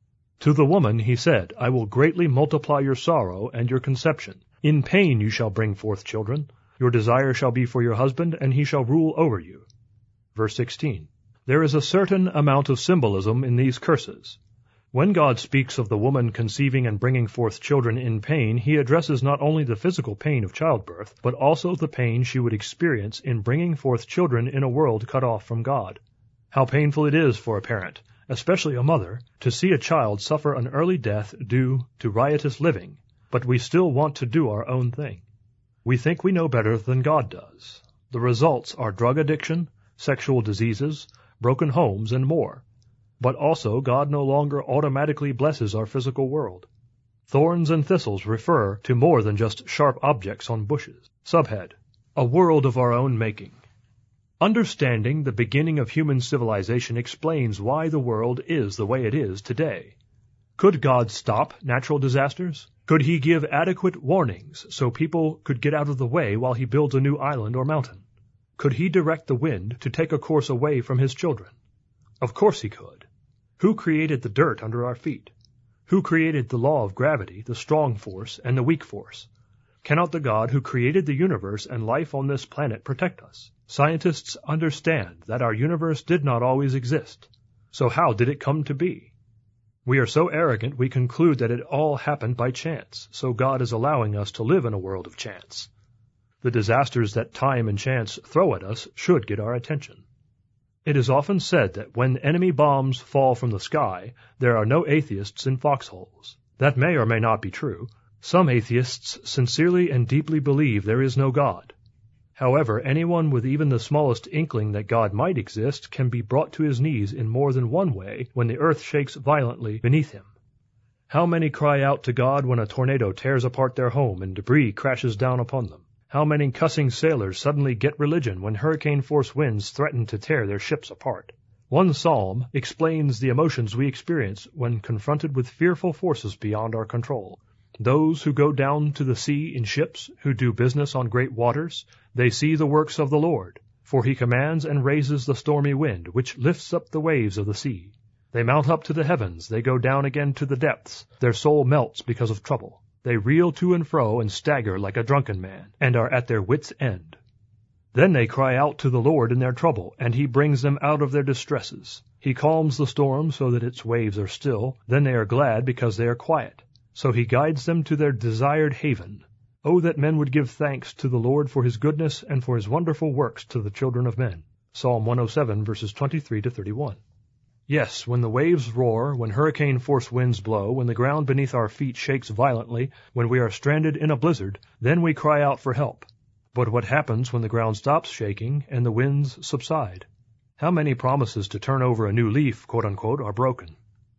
To the woman he said, "I will greatly multiply your sorrow and your conception. In pain you shall bring forth children. Your desire shall be for your husband, and he shall rule over you." Verse sixteen. There is a certain amount of symbolism in these curses. When God speaks of the woman conceiving and bringing forth children in pain, he addresses not only the physical pain of childbirth, but also the pain she would experience in bringing forth children in a world cut off from God. How painful it is for a parent, especially a mother, to see a child suffer an early death due to riotous living, but we still want to do our own thing. We think we know better than God does. The results are drug addiction, sexual diseases, broken homes, and more. But also, God no longer automatically blesses our physical world. Thorns and thistles refer to more than just sharp objects on bushes. Subhead: A world of our own making. Understanding the beginning of human civilization explains why the world is the way it is today. Could God stop natural disasters? Could he give adequate warnings so people could get out of the way while he builds a new island or mountain? Could he direct the wind to take a course away from his children? Of course he could. Who created the dirt under our feet? Who created the law of gravity, the strong force, and the weak force? Cannot the God who created the universe and life on this planet protect us? Scientists understand that our universe did not always exist. So how did it come to be? We are so arrogant we conclude that it all happened by chance, so God is allowing us to live in a world of chance. The disasters that time and chance throw at us should get our attention. It is often said that when enemy bombs fall from the sky, there are no atheists in foxholes. That may or may not be true. Some atheists sincerely and deeply believe there is no God. However, anyone with even the smallest inkling that God might exist can be brought to his knees in more than one way when the earth shakes violently beneath him. How many cry out to God when a tornado tears apart their home and debris crashes down upon them? How many cussing sailors suddenly get religion when hurricane-force winds threaten to tear their ships apart? One psalm explains the emotions we experience when confronted with fearful forces beyond our control. Those who go down to the sea in ships, who do business on great waters, they see the works of the Lord, for he commands and raises the stormy wind, which lifts up the waves of the sea. They mount up to the heavens, they go down again to the depths, their soul melts because of trouble. They reel to and fro and stagger like a drunken man, and are at their wits' end. Then they cry out to the Lord in their trouble, and he brings them out of their distresses. He calms the storm so that its waves are still. Then they are glad because they are quiet. So he guides them to their desired haven. Oh, that men would give thanks to the Lord for his goodness and for his wonderful works to the children of men. Psalm one oh seven, verses twenty-three to thirty-one. Yes, when the waves roar, when hurricane-force winds blow, when the ground beneath our feet shakes violently, when we are stranded in a blizzard, then we cry out for help. But what happens when the ground stops shaking and the winds subside? How many promises to turn over a new leaf, quote-unquote, are broken?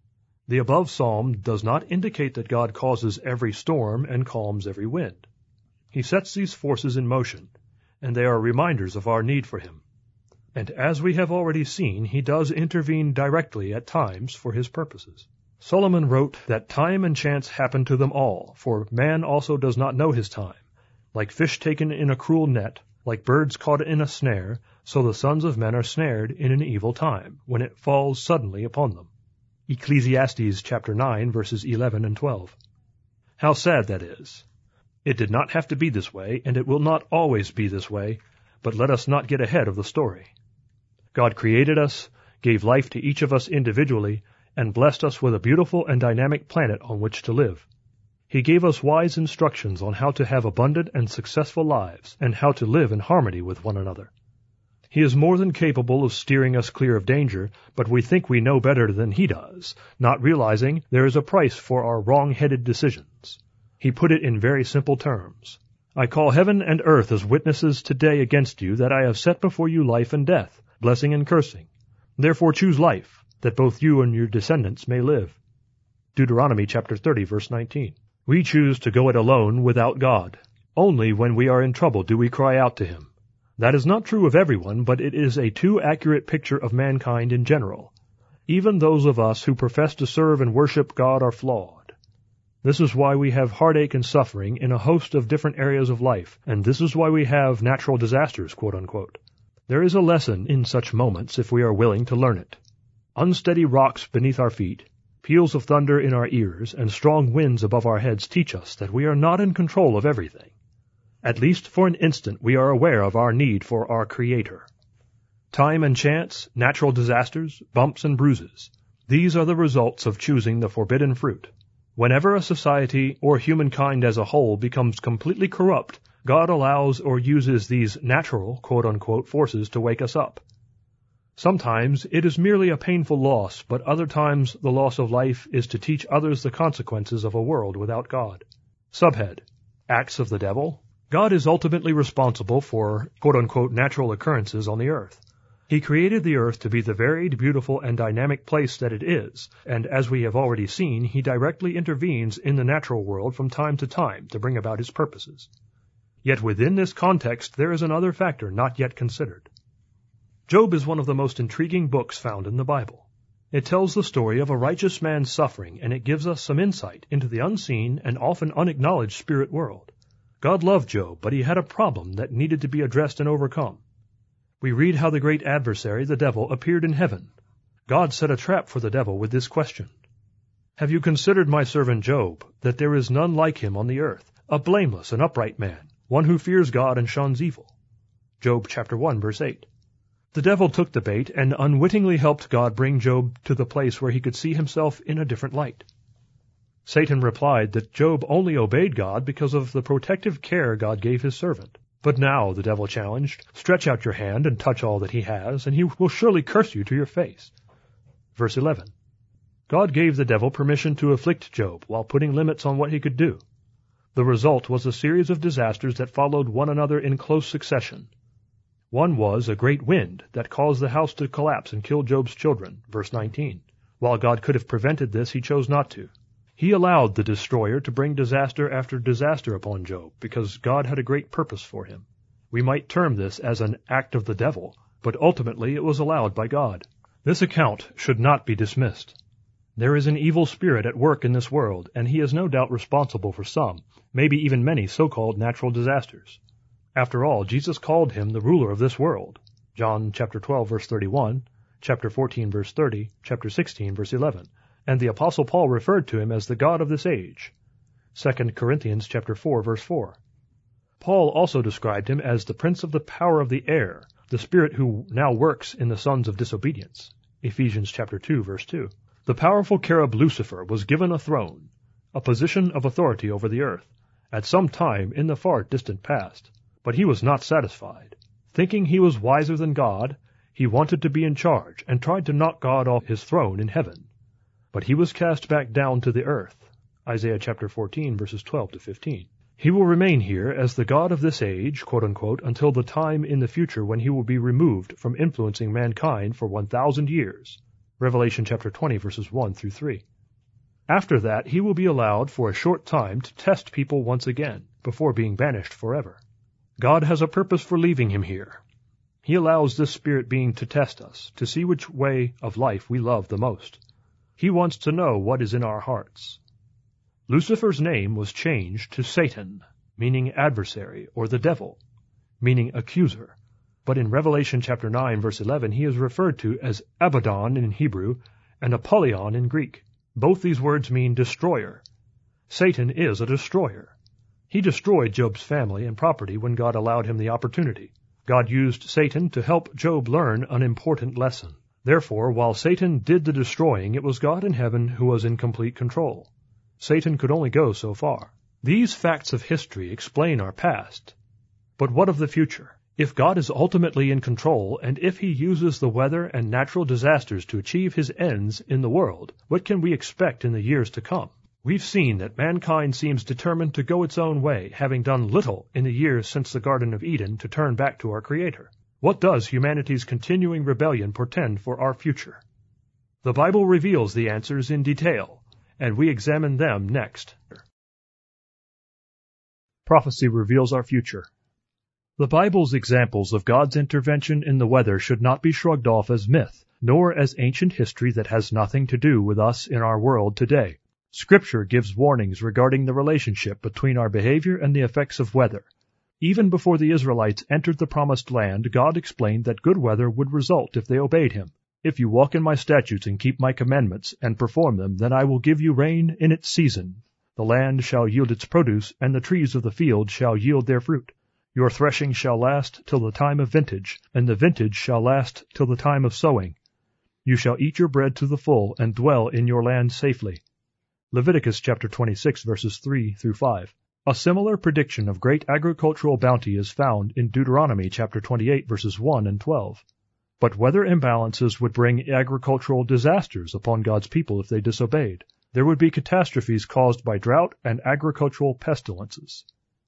The above psalm does not indicate that God causes every storm and calms every wind. He sets these forces in motion, and they are reminders of our need for him. And as we have already seen, he does intervene directly at times for his purposes. Solomon wrote that time and chance happen to them all, for man also does not know his time. Like fish taken in a cruel net, like birds caught in a snare, so the sons of men are snared in an evil time, when it falls suddenly upon them. Ecclesiastes chapter nine, verses eleven and twelve. How sad that is. It did not have to be this way, and it will not always be this way, but let us not get ahead of the story. God created us, gave life to each of us individually, and blessed us with a beautiful and dynamic planet on which to live. He gave us wise instructions on how to have abundant and successful lives, and how to live in harmony with one another. He is more than capable of steering us clear of danger, but we think we know better than he does, not realizing there is a price for our wrong-headed decisions. He put it in very simple terms. I call heaven and earth as witnesses today against you that I have set before you life and death, blessing and cursing. Therefore choose life, that both you and your descendants may live. Deuteronomy chapter thirty, verse nineteen. We choose to go it alone without God. Only when we are in trouble do we cry out to him. That is not true of everyone, but it is a too accurate picture of mankind in general. Even those of us who profess to serve and worship God are flawed. This is why we have heartache and suffering in a host of different areas of life, and this is why we have natural disasters, quote unquote. There is a lesson in such moments if we are willing to learn it. Unsteady rocks beneath our feet, peals of thunder in our ears, and strong winds above our heads teach us that we are not in control of everything. At least for an instant we are aware of our need for our Creator. Time and chance, natural disasters, bumps and bruises, these are the results of choosing the forbidden fruit. Whenever a society or humankind as a whole becomes completely corrupt, God allows or uses these natural, quote-unquote, forces to wake us up. Sometimes it is merely a painful loss, but other times the loss of life is to teach others the consequences of a world without God. Subhead: Acts of the Devil. God is ultimately responsible for, quote-unquote, natural occurrences on the earth. He created the earth to be the varied, beautiful, and dynamic place that it is, and as we have already seen, he directly intervenes in the natural world from time to time to bring about his purposes. Yet within this context there is another factor not yet considered. Job is one of the most intriguing books found in the Bible. It tells the story of a righteous man's suffering, and it gives us some insight into the unseen and often unacknowledged spirit world. God loved Job, but he had a problem that needed to be addressed and overcome. We read how the great adversary, the devil, appeared in heaven. God set a trap for the devil with this question: Have you considered my servant Job, that there is none like him on the earth, a blameless and upright man, one who fears God and shuns evil? Job chapter one, verse eight. The devil took the bait and unwittingly helped God bring Job to the place where he could see himself in a different light. Satan replied that Job only obeyed God because of the protective care God gave his servant. But now, the devil challenged, stretch out your hand and touch all that he has, and he will surely curse you to your face. Verse eleven. God gave the devil permission to afflict Job while putting limits on what he could do. The result was a series of disasters that followed one another in close succession. One was a great wind that caused the house to collapse and kill Job's children, verse nineteen. While God could have prevented this, he chose not to. He allowed the destroyer to bring disaster after disaster upon Job, because God had a great purpose for him. We might term this as an act of the devil, but ultimately it was allowed by God. This account should not be dismissed. There is an evil spirit at work in this world, and he is no doubt responsible for some, maybe even many so-called natural disasters. After all, Jesus called him the ruler of this world. John chapter twelve, verse thirty-one, chapter fourteen, verse thirty, chapter sixteen, verse eleven. And the Apostle Paul referred to him as the God of this age. Second Corinthians chapter four, verse four. Paul also described him as the prince of the power of the air, the spirit who now works in the sons of disobedience. Ephesians chapter two, verse two. The powerful cherub Lucifer was given a throne, a position of authority over the earth, at some time in the far distant past. But he was not satisfied. Thinking he was wiser than God, he wanted to be in charge and tried to knock God off his throne in heaven. But he was cast back down to the earth. Isaiah chapter fourteen, verses twelve to fifteen. He will remain here as the God of this age, quote unquote, until the time in the future when he will be removed from influencing mankind for one thousand years. Revelation chapter twenty, verses one through three. After that, he will be allowed for a short time to test people once again, before being banished forever. God has a purpose for leaving him here. He allows this spirit being to test us, to see which way of life we love the most. He wants to know what is in our hearts. Lucifer's name was changed to Satan, meaning adversary, or the devil, meaning accuser. But in Revelation chapter nine, verse eleven, he is referred to as Abaddon in Hebrew and Apollyon in Greek. Both these words mean destroyer. Satan is a destroyer. He destroyed Job's family and property when God allowed him the opportunity. God used Satan to help Job learn an important lesson. Therefore, while Satan did the destroying, it was God in heaven who was in complete control. Satan could only go so far. These facts of history explain our past. But what of the future? If God is ultimately in control, and if he uses the weather and natural disasters to achieve his ends in the world, what can we expect in the years to come? We've seen that mankind seems determined to go its own way, having done little in the years since the Garden of Eden to turn back to our Creator. What does humanity's continuing rebellion portend for our future? The Bible reveals the answers in detail, and we examine them next. Prophecy reveals our future. The Bible's examples of God's intervention in the weather should not be shrugged off as myth, nor as ancient history that has nothing to do with us in our world today. Scripture gives warnings regarding the relationship between our behavior and the effects of weather. Even before the Israelites entered the Promised Land, God explained that good weather would result if they obeyed him. If you walk in my statutes and keep my commandments and perform them, then I will give you rain in its season. The land shall yield its produce, and the trees of the field shall yield their fruit. Your threshing shall last till the time of vintage, and the vintage shall last till the time of sowing. You shall eat your bread to the full, and dwell in your land safely. Leviticus chapter twenty-six, verses three through five. A similar prediction of great agricultural bounty is found in Deuteronomy chapter twenty-eight, verses one and twelve. But weather imbalances would bring agricultural disasters upon God's people if they disobeyed. There would be catastrophes caused by drought and agricultural pestilences.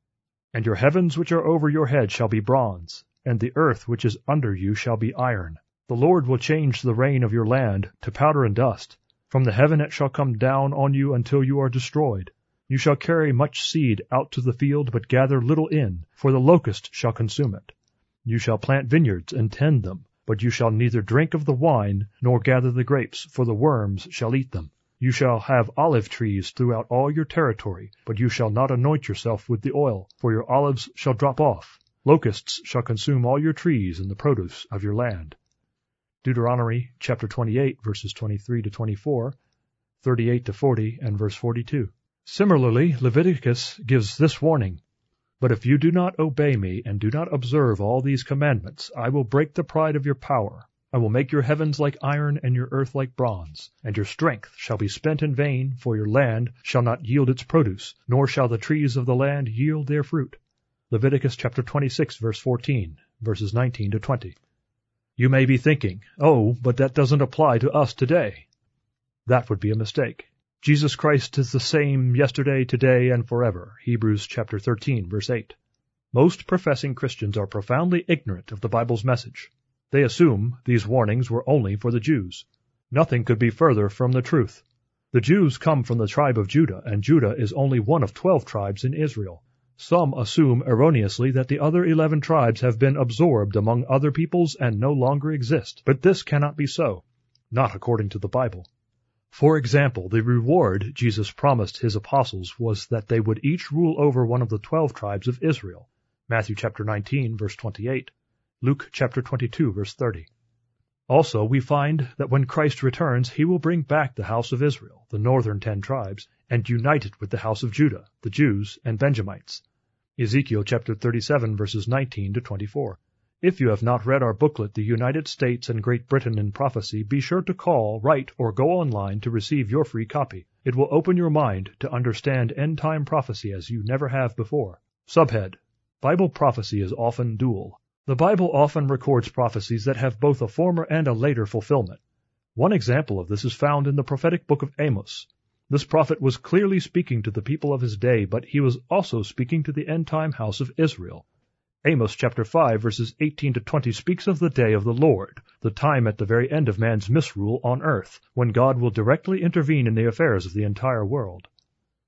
And your heavens which are over your head shall be bronze, and the earth which is under you shall be iron. The Lord will change the rain of your land to powder and dust. From the heaven it shall come down on you until you are destroyed. You shall carry much seed out to the field, but gather little in, for the locust shall consume it. You shall plant vineyards and tend them, but you shall neither drink of the wine nor gather the grapes, for the worms shall eat them. You shall have olive trees throughout all your territory, but you shall not anoint yourself with the oil, for your olives shall drop off. Locusts shall consume all your trees and the produce of your land. Deuteronomy chapter twenty-eight, verses twenty-three to twenty-four, thirty-eight to forty, and verse forty-two. Similarly, Leviticus gives this warning: But if you do not obey me, and do not observe all these commandments, I will break the pride of your power. I will make your heavens like iron, and your earth like bronze. And your strength shall be spent in vain, for your land shall not yield its produce, nor shall the trees of the land yield their fruit. Leviticus chapter twenty-six, verse fourteen, verses nineteen to twenty. You may be thinking, oh, but that doesn't apply to us today. That would be a mistake. Jesus Christ is the same yesterday, today, and forever. Hebrews chapter thirteen, verse eight. Most professing Christians are profoundly ignorant of the Bible's message. They assume these warnings were only for the Jews. Nothing could be further from the truth. The Jews come from the tribe of Judah, and Judah is only one of twelve tribes in Israel. Some assume erroneously that the other eleven tribes have been absorbed among other peoples and no longer exist, but this cannot be so, not according to the Bible. For example, the reward Jesus promised his apostles was that they would each rule over one of the twelve tribes of Israel. Matthew chapter nineteen, verse twenty-eight. Luke chapter twenty-two, verse thirty. Also, we find that when Christ returns, he will bring back the house of Israel, the northern ten tribes, and unite it with the house of Judah, the Jews and Benjamites. Ezekiel chapter thirty-seven, verses nineteen to twenty-four. If you have not read our booklet, The United States and Great Britain in Prophecy, be sure to call, write, or go online to receive your free copy. It will open your mind to understand end-time prophecy as you never have before. Subhead: Bible prophecy is often dual. The Bible often records prophecies that have both a former and a later fulfillment. One example of this is found in the prophetic book of Amos. This prophet was clearly speaking to the people of his day, but he was also speaking to the end-time house of Israel. Amos chapter five, verses eighteen to twenty speaks of the day of the Lord, the time at the very end of man's misrule on earth, when God will directly intervene in the affairs of the entire world.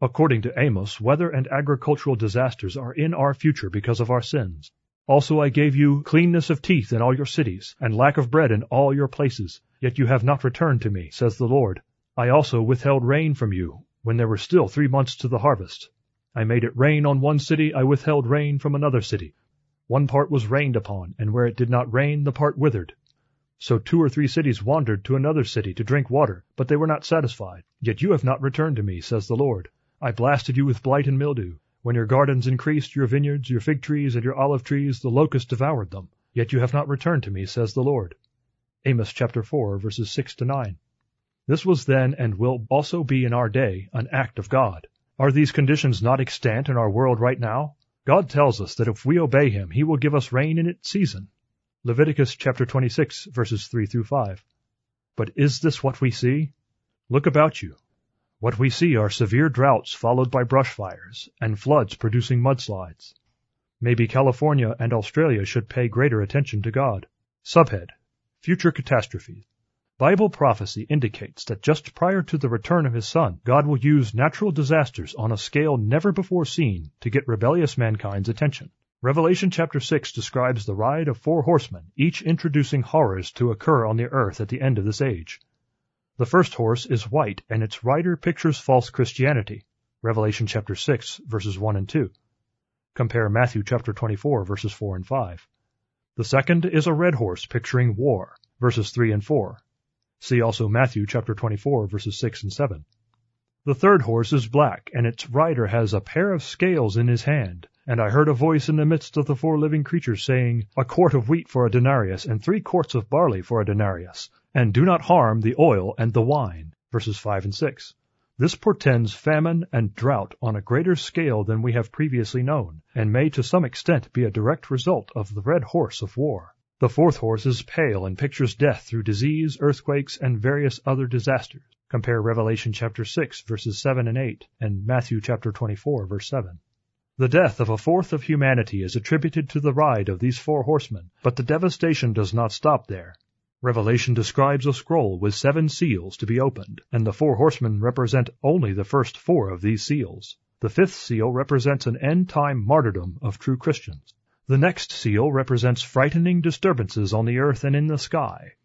According to Amos, weather and agricultural disasters are in our future because of our sins. Also I gave you cleanness of teeth in all your cities, and lack of bread in all your places. Yet you have not returned to me, says the Lord. I also withheld rain from you, when there were still three months to the harvest. I made it rain on one city, I withheld rain from another city. One part was rained upon, and where it did not rain, the part withered. So two or three cities wandered to another city to drink water, but they were not satisfied. Yet you have not returned to me, says the Lord. I blasted you with blight and mildew. When your gardens increased, your vineyards, your fig trees, and your olive trees, the locust devoured them. Yet you have not returned to me, says the Lord. Amos chapter four, verses six to nine. This was then, and will also be in our day, an act of God. Are these conditions not extant in our world right now? God tells us that if we obey him, he will give us rain in its season. Leviticus chapter twenty-six, verses three through five. But is this what we see? Look about you. What we see are severe droughts followed by brush fires, and floods producing mudslides. Maybe California and Australia should pay greater attention to God. Subhead: Future Catastrophes. Bible prophecy indicates that just prior to the return of his Son, God will use natural disasters on a scale never before seen to get rebellious mankind's attention. Revelation chapter six describes the ride of four horsemen, each introducing horrors to occur on the earth at the end of this age. The first horse is white, and its rider pictures false Christianity. Revelation chapter six, verses one and two. Compare Matthew chapter twenty-four, verses four and five. The second is a red horse picturing war, verses three and four. See also Matthew chapter twenty-four, verses six and seven. The third horse is black, and its rider has a pair of scales in his hand. And I heard a voice in the midst of the four living creatures saying, A quart of wheat for a denarius, and three quarts of barley for a denarius. And do not harm the oil and the wine. Verses five and six. This portends famine and drought on a greater scale than we have previously known, and may to some extent be a direct result of the red horse of war. The fourth horse is pale and pictures death through disease, earthquakes, and various other disasters. Compare Revelation chapter six, verses seven and eight, and Matthew chapter twenty-four, verse seven. The death of a fourth of humanity is attributed to the ride of these four horsemen, but the devastation does not stop there. Revelation describes a scroll with seven seals to be opened, and the four horsemen represent only the first four of these seals. The fifth seal represents an end-time martyrdom of true Christians. The next seal represents frightening disturbances on the earth and in the sky.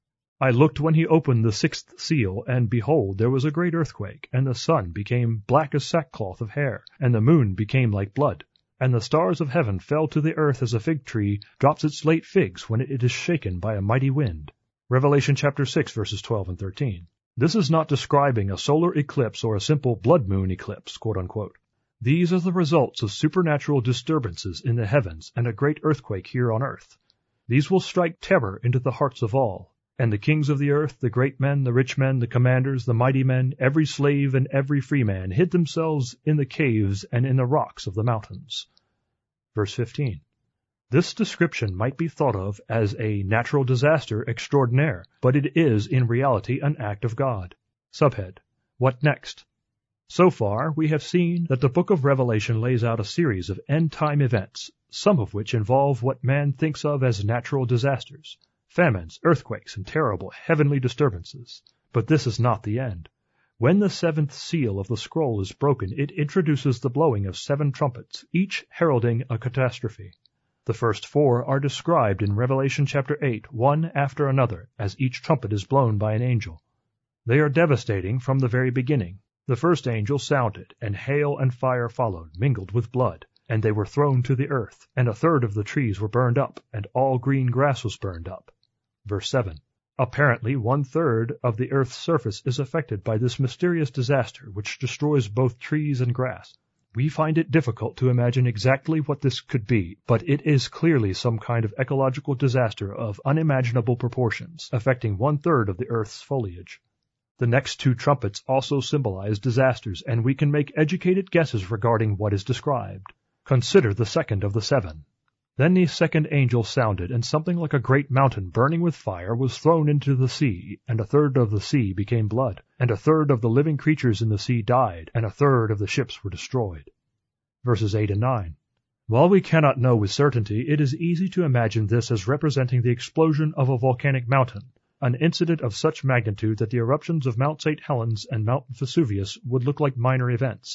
I looked when he opened the sixth seal, and behold, there was a great earthquake, and the sun became black as sackcloth of hair, and the moon became like blood. And the stars of heaven fell to the earth as a fig tree drops its late figs when it is shaken by a mighty wind. Revelation chapter six, verses twelve and thirteen. This is not describing a solar eclipse or a simple blood moon eclipse, quote unquote. These are the results of supernatural disturbances in the heavens and a great earthquake here on earth. These will strike terror into the hearts of all. And the kings of the earth, the great men, the rich men, the commanders, the mighty men, every slave and every free man, hid themselves in the caves and in the rocks of the mountains. Verse fifteen. This description might be thought of as a natural disaster extraordinaire, but it is in reality an act of God. Subhead: What next? So far, we have seen that the book of Revelation lays out a series of end-time events, some of which involve what man thinks of as natural disasters. Famines, earthquakes, and terrible heavenly disturbances. But this is not the end. When the seventh seal of the scroll is broken, it introduces the blowing of seven trumpets, each heralding a catastrophe. The first four are described in Revelation chapter eight, one after another, as each trumpet is blown by an angel. They are devastating from the very beginning. The first angel sounded, and hail and fire followed, mingled with blood, and they were thrown to the earth, and a third of the trees were burned up, and all green grass was burned up. Verse seven. Apparently, one-third of the earth's surface is affected by this mysterious disaster, which destroys both trees and grass. We find it difficult to imagine exactly what this could be, but it is clearly some kind of ecological disaster of unimaginable proportions, affecting one-third of the earth's foliage. The next two trumpets also symbolize disasters, and we can make educated guesses regarding what is described. Consider the second of the seven. Then the second angel sounded, and something like a great mountain burning with fire was thrown into the sea, and a third of the sea became blood, and a third of the living creatures in the sea died, and a third of the ships were destroyed. Verses eight and nine. While we cannot know with certainty, it is easy to imagine this as representing the explosion of a volcanic mountain, an incident of such magnitude that the eruptions of Mount Saint Helens and Mount Vesuvius would look like minor events.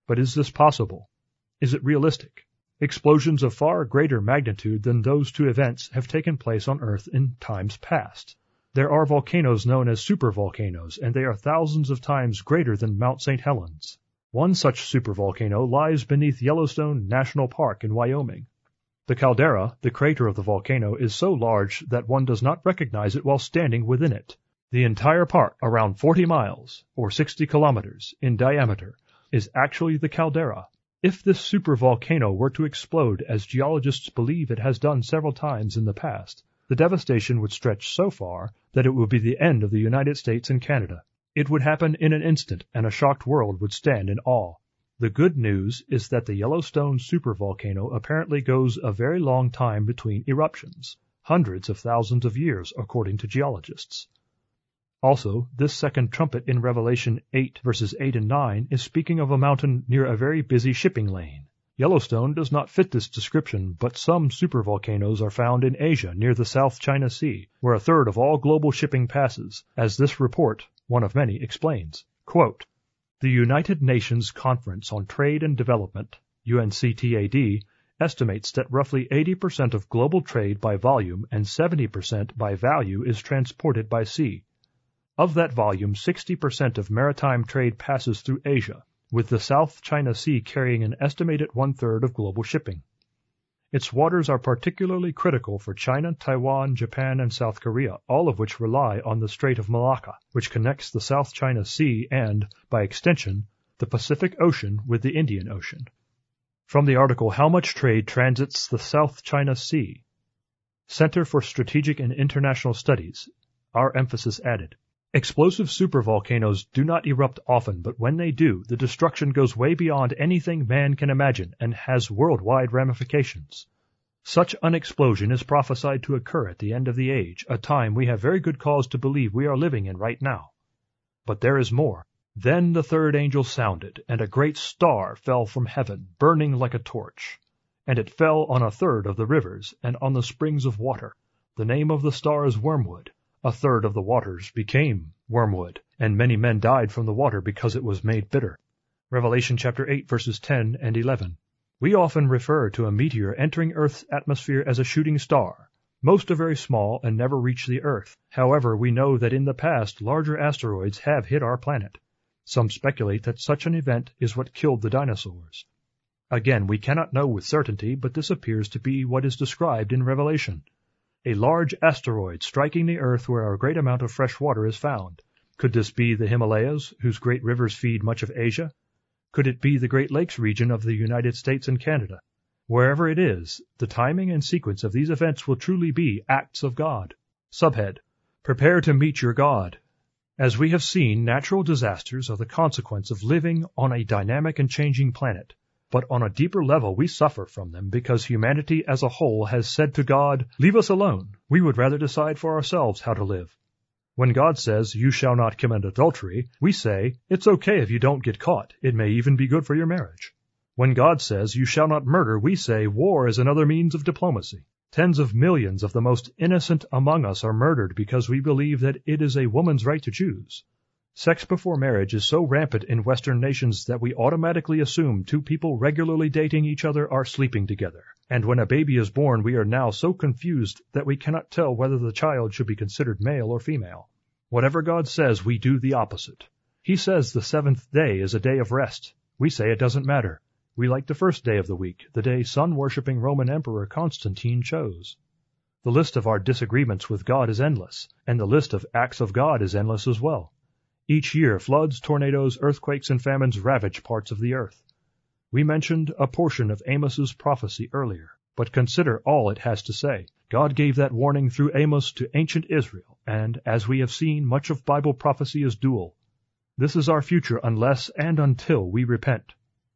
But is this possible? Is it realistic? Explosions of far greater magnitude than those two events have taken place on Earth in times past. There are volcanoes known as supervolcanoes, and they are thousands of times greater than Mount Saint Helens. One such supervolcano lies beneath Yellowstone National Park in Wyoming. The caldera, the crater of the volcano, is so large that one does not recognize it while standing within it. The entire park, around forty miles, or sixty kilometers, in diameter, is actually the caldera. If this supervolcano were to explode, as geologists believe it has done several times in the past, the devastation would stretch so far that it would be the end of the United States and Canada. It would happen in an instant, and a shocked world would stand in awe. The good news is that the Yellowstone supervolcano apparently goes a very long time between eruptions, hundreds of thousands of years, according to geologists. Also, this second trumpet in Revelation eight verses eight and nine is speaking of a mountain near a very busy shipping lane. Yellowstone does not fit this description, but some supervolcanoes are found in Asia near the South China Sea, where a third of all global shipping passes, as this report, one of many, explains. Quote, "The United Nations Conference on Trade and Development, U N C T A D, estimates that roughly eighty percent of global trade by volume and seventy percent by value is transported by sea. Of that volume, sixty percent of maritime trade passes through Asia, with the South China Sea carrying an estimated one-third of global shipping. Its waters are particularly critical for China, Taiwan, Japan, and South Korea, all of which rely on the Strait of Malacca, which connects the South China Sea and, by extension, the Pacific Ocean with the Indian Ocean." From the article How Much Trade Transits the South China Sea? Center for Strategic and International Studies. Our emphasis added. Explosive supervolcanoes do not erupt often, but when they do, the destruction goes way beyond anything man can imagine and has worldwide ramifications. Such an explosion is prophesied to occur at the end of the age, a time we have very good cause to believe we are living in right now. But there is more. Then the third angel sounded, and a great star fell from heaven, burning like a torch. And it fell on a third of the rivers, and on the springs of water. The name of the star is Wormwood. A third of the waters became wormwood, and many men died from the water because it was made bitter. Revelation chapter eight verses ten and eleven. We often refer to a meteor entering Earth's atmosphere as a shooting star. Most are very small and never reach the Earth. However, we know that in the past larger asteroids have hit our planet. Some speculate that such an event is what killed the dinosaurs. Again, we cannot know with certainty, but this appears to be what is described in Revelation. A large asteroid striking the Earth where a great amount of fresh water is found. Could this be the Himalayas, whose great rivers feed much of Asia? Could it be the Great Lakes region of the United States and Canada? Wherever it is, the timing and sequence of these events will truly be acts of God. Subhead: Prepare to meet your God. As we have seen, natural disasters are the consequence of living on a dynamic and changing planet. But on a deeper level we suffer from them because humanity as a whole has said to God, "Leave us alone. We would rather decide for ourselves how to live." When God says, "You shall not commit adultery," we say, "It's okay if you don't get caught. It may even be good for your marriage." When God says, "You shall not murder," we say, "War is another means of diplomacy." Tens of millions of the most innocent among us are murdered because we believe that it is a woman's right to choose. Sex before marriage is so rampant in Western nations that we automatically assume two people regularly dating each other are sleeping together. And when a baby is born, we are now so confused that we cannot tell whether the child should be considered male or female. Whatever God says, we do the opposite. He says the seventh day is a day of rest. We say it doesn't matter. We like the first day of the week, the day sun-worshipping Roman Emperor Constantine chose. The list of our disagreements with God is endless, and the list of acts of God is endless as well. Each year, floods, tornadoes, earthquakes, and famines ravage parts of the earth. We mentioned a portion of Amos's prophecy earlier, but consider all it has to say. God gave that warning through Amos to ancient Israel, and, as we have seen, much of Bible prophecy is dual. This is our future unless and until we repent.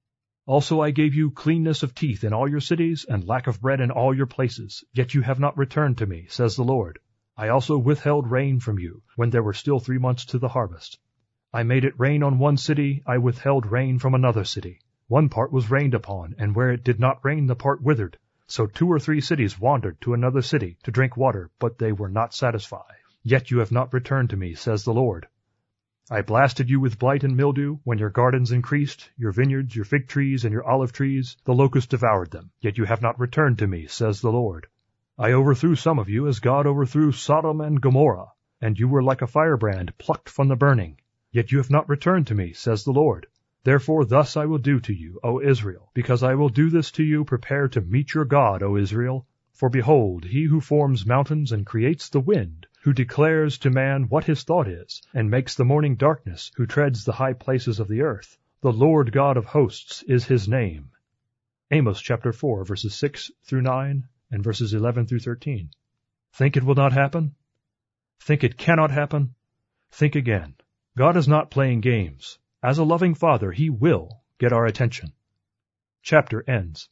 Also I gave you cleanness of teeth in all your cities, and lack of bread in all your places, yet you have not returned to me, says the Lord. I also withheld rain from you, when there were still three months to the harvest. I made it rain on one city, I withheld rain from another city. One part was rained upon, and where it did not rain the part withered. So two or three cities wandered to another city to drink water, but they were not satisfied. Yet you have not returned to me, says the Lord. I blasted you with blight and mildew. When your gardens increased, your vineyards, your fig trees, and your olive trees, the locust devoured them. Yet you have not returned to me, says the Lord. I overthrew some of you as God overthrew Sodom and Gomorrah, and you were like a firebrand plucked from the burning. Yet you have not returned to me, says the Lord. Therefore thus I will do to you, O Israel. Because I will do this to you, prepare to meet your God, O Israel. For behold, he who forms mountains and creates the wind, who declares to man what his thought is, and makes the morning darkness, who treads the high places of the earth. The Lord God of hosts is his name. Amos chapter four, verses six through nine, and verses eleven through thirteen. Think it will not happen? Think it cannot happen? Think again. God is not playing games. As a loving Father, he will get our attention. Chapter ends.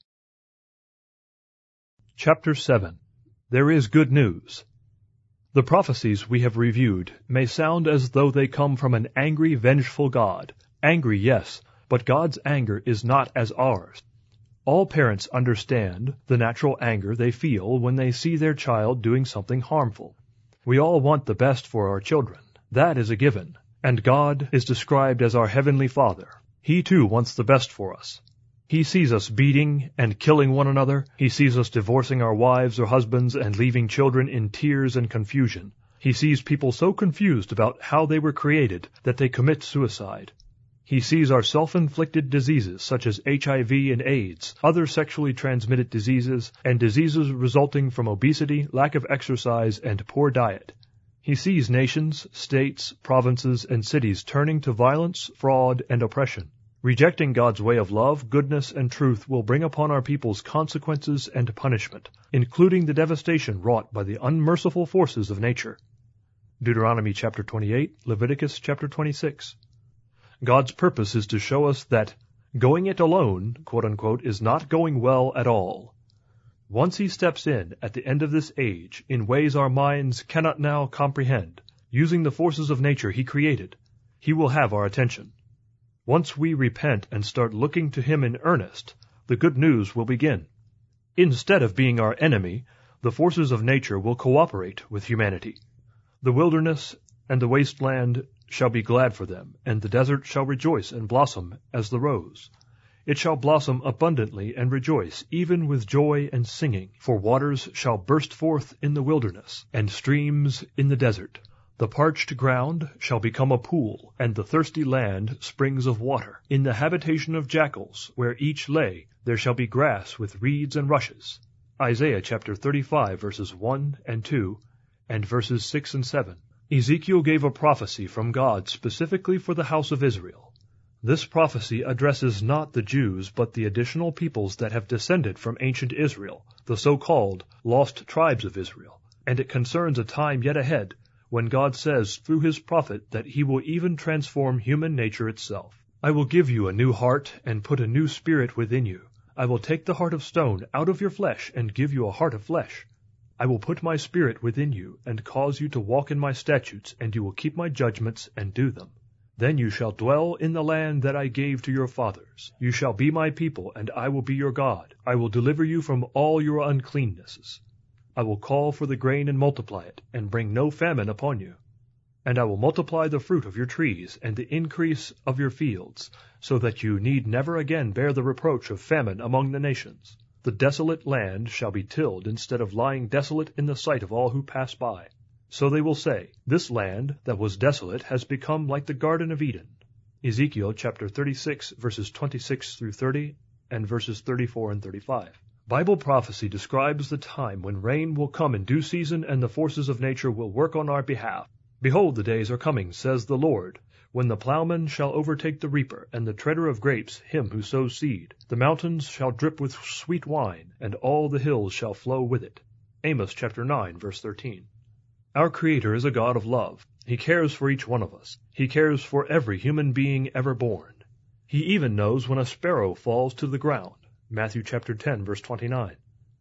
Chapter seven. There is good news. The prophecies we have reviewed may sound as though they come from an angry, vengeful God. Angry, yes, but God's anger is not as ours. All parents understand the natural anger they feel when they see their child doing something harmful. We all want the best for our children. That is a given. And God is described as our Heavenly Father. He too wants the best for us. He sees us beating and killing one another. He sees us divorcing our wives or husbands and leaving children in tears and confusion. He sees people so confused about how they were created that they commit suicide. He sees our self-inflicted diseases such as H I V and AIDS, other sexually transmitted diseases, and diseases resulting from obesity, lack of exercise, and poor diet. He sees nations, states, provinces, and cities turning to violence, fraud, and oppression. Rejecting God's way of love, goodness, and truth will bring upon our peoples consequences and punishment, including the devastation wrought by the unmerciful forces of nature. Deuteronomy chapter twenty-eight, Leviticus chapter twenty-six. God's purpose is to show us that going it alone, quote unquote, is not going well at all. Once he steps in at the end of this age in ways our minds cannot now comprehend, using the forces of nature he created, he will have our attention. Once we repent and start looking to him in earnest, the good news will begin. Instead of being our enemy, the forces of nature will cooperate with humanity. The wilderness and the wasteland shall be glad for them, and the desert shall rejoice and blossom as the rose. It shall blossom abundantly and rejoice, even with joy and singing, for waters shall burst forth in the wilderness, and streams in the desert. The parched ground shall become a pool, and the thirsty land springs of water. In the habitation of jackals, where each lay, there shall be grass with reeds and rushes. Isaiah chapter thirty-five, verses one and two, and verses six and seven. Ezekiel gave a prophecy from God specifically for the house of Israel. This prophecy addresses not the Jews, but the additional peoples that have descended from ancient Israel, the so-called lost tribes of Israel, and it concerns a time yet ahead when God says through his prophet that he will even transform human nature itself. I will give you a new heart and put a new spirit within you. I will take the heart of stone out of your flesh and give you a heart of flesh. I will put my spirit within you and cause you to walk in my statutes, and you will keep my judgments and do them. Then you shall dwell in the land that I gave to your fathers. You shall be my people, and I will be your God. I will deliver you from all your uncleannesses. I will call for the grain and multiply it, and bring no famine upon you. And I will multiply the fruit of your trees and the increase of your fields, so that you need never again bear the reproach of famine among the nations. The desolate land shall be tilled instead of lying desolate in the sight of all who pass by. So they will say, this land that was desolate has become like the Garden of Eden. Ezekiel chapter thirty-six, verses twenty-six through thirty, and verses thirty-four and thirty-five. Bible prophecy describes the time when rain will come in due season and the forces of nature will work on our behalf. Behold, the days are coming, says the Lord, when the plowman shall overtake the reaper, and the treader of grapes him who sows seed. The mountains shall drip with sweet wine, and all the hills shall flow with it. Amos chapter nine, verse thirteen. Our Creator is a God of love. He cares for each one of us. He cares for every human being ever born. He even knows when a sparrow falls to the ground. Matthew chapter ten, verse twenty-nine.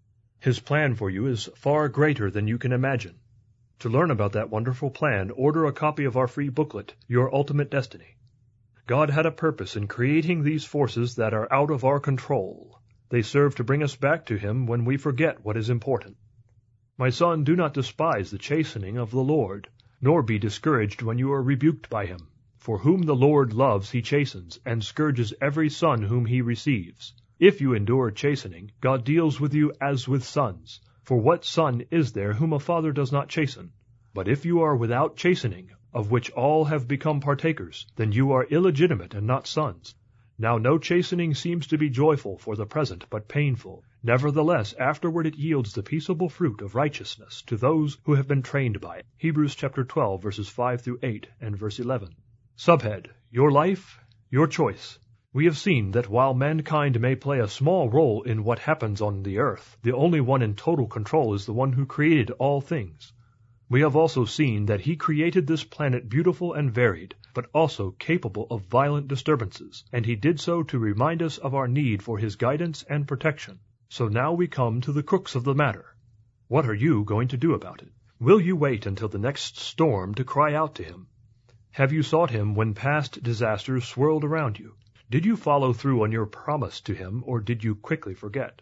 His plan for you is far greater than you can imagine. To learn about that wonderful plan, order a copy of our free booklet, Your Ultimate Destiny. God had a purpose in creating these forces that are out of our control. They serve to bring us back to Him when we forget what is important. My son, do not despise the chastening of the Lord, nor be discouraged when you are rebuked by Him. For whom the Lord loves he chastens, and scourges every son whom he receives. If you endure chastening, God deals with you as with sons. For what son is there whom a father does not chasten? But if you are without chastening, of which all have become partakers, then you are illegitimate and not sons. Now no chastening seems to be joyful for the present, but painful. Nevertheless, afterward it yields the peaceable fruit of righteousness to those who have been trained by it. Hebrews chapter twelve, verses five through eight, and verse eleven. Subhead: Your life, your choice. We have seen that while mankind may play a small role in what happens on the earth, the only one in total control is the one who created all things. We have also seen that he created this planet beautiful and varied, but also capable of violent disturbances, and he did so to remind us of our need for his guidance and protection. So now we come to the crux of the matter. What are you going to do about it? Will you wait until the next storm to cry out to him? Have you sought him when past disasters swirled around you? Did you follow through on your promise to him, or did you quickly forget?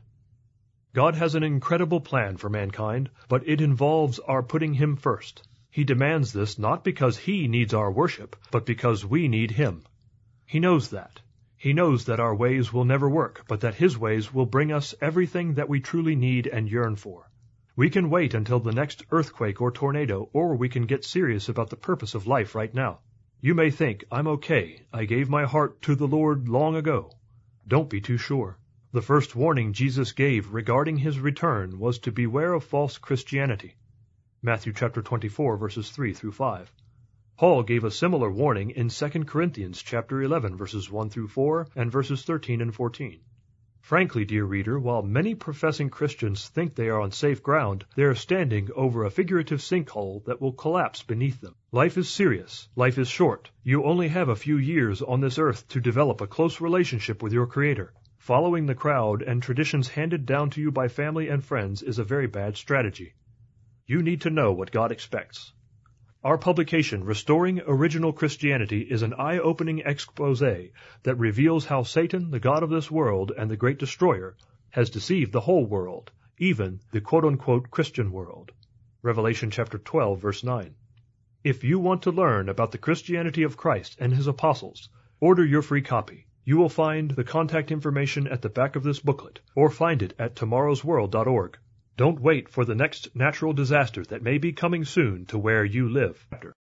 God has an incredible plan for mankind, but it involves our putting him first. He demands this not because he needs our worship, but because we need him. He knows that. He knows that our ways will never work, but that his ways will bring us everything that we truly need and yearn for. We can wait until the next earthquake or tornado, or we can get serious about the purpose of life right now. You may think, I'm okay, I gave my heart to the Lord long ago. Don't be too sure. The first warning Jesus gave regarding his return was to beware of false Christianity. Matthew chapter twenty-four, verses three through five. Paul gave a similar warning in Second Corinthians chapter eleven, verses one through four, and verses thirteen and fourteen. Frankly, dear reader, while many professing Christians think they are on safe ground, they are standing over a figurative sinkhole that will collapse beneath them. Life is serious. Life is short. You only have a few years on this earth to develop a close relationship with your Creator. Following the crowd and traditions handed down to you by family and friends is a very bad strategy. You need to know what God expects. Our publication, Restoring Original Christianity, is an eye-opening expose that reveals how Satan, the god of this world and the great destroyer, has deceived the whole world, even the quote-unquote Christian world. Revelation chapter twelve, verse nine. If you want to learn about the Christianity of Christ and his apostles, order your free copy. You will find the contact information at the back of this booklet, or find it at tomorrows world dot org. Don't wait for the next natural disaster that may be coming soon to where you live.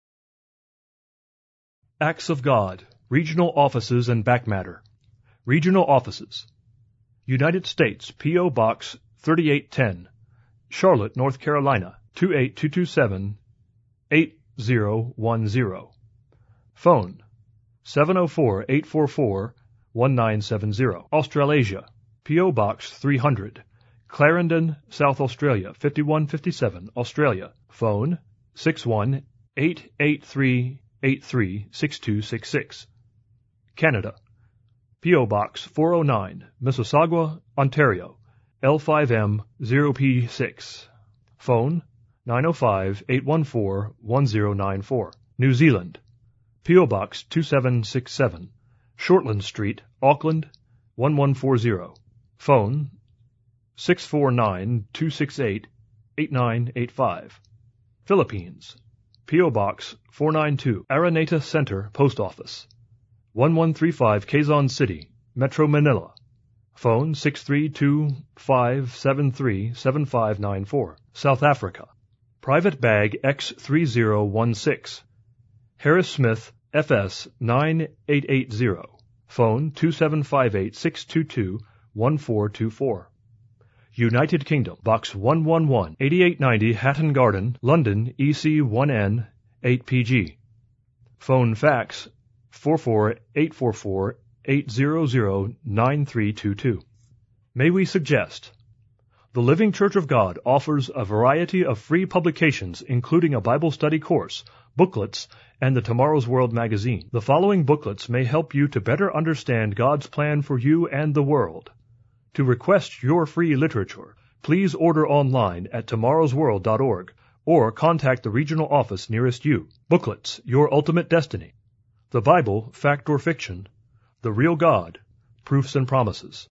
Acts of God, Regional Offices and Back Matter. Regional Offices. United States, P O. Box thirty-eight ten, Charlotte, North Carolina, two eight two two seven, eight zero one zero. Phone, seven oh four, eight four four, one nine seven zero. Australasia, P O. Box three hundred, Clarendon, South Australia, fifty-one fifty-seven, Australia. Phone, six one, eight eight three, eight three six two six six. Canada, P O. Box four oh nine, Mississauga, Ontario, L five M zero P six. Phone, nine oh five, eight one four, one zero nine four. New Zealand, P O. Box two seven six seven, Shortland Street, Auckland, one one four zero. Phone, six four nine, two six eight, eight nine eight five. Philippines, P O. Box four ninety-two, Araneta Center, Post Office, one one three five, Quezon City, Metro Manila. Phone six three two, five seven three, seven five nine four. South Africa, Private Bag X three zero one six, Harris Smith, F S nine eight eight zero. Phone two seven five eight, six two two, one four two four. United Kingdom, Box one one one, eighty-eight ninety Hatton Garden, London, E C one N, eight P G. Phone fax four four eight four four, eight zero zero, nine three two two. May we suggest: the Living Church of God offers a variety of free publications, including a Bible study course, booklets, and the Tomorrow's World magazine. The following booklets may help you to better understand God's plan for you and the world. To request your free literature, please order online at tomorrows world dot org or contact the regional office nearest you. Booklets, Your Ultimate Destiny, The Bible, Fact or Fiction, The Real God, Proofs and Promises.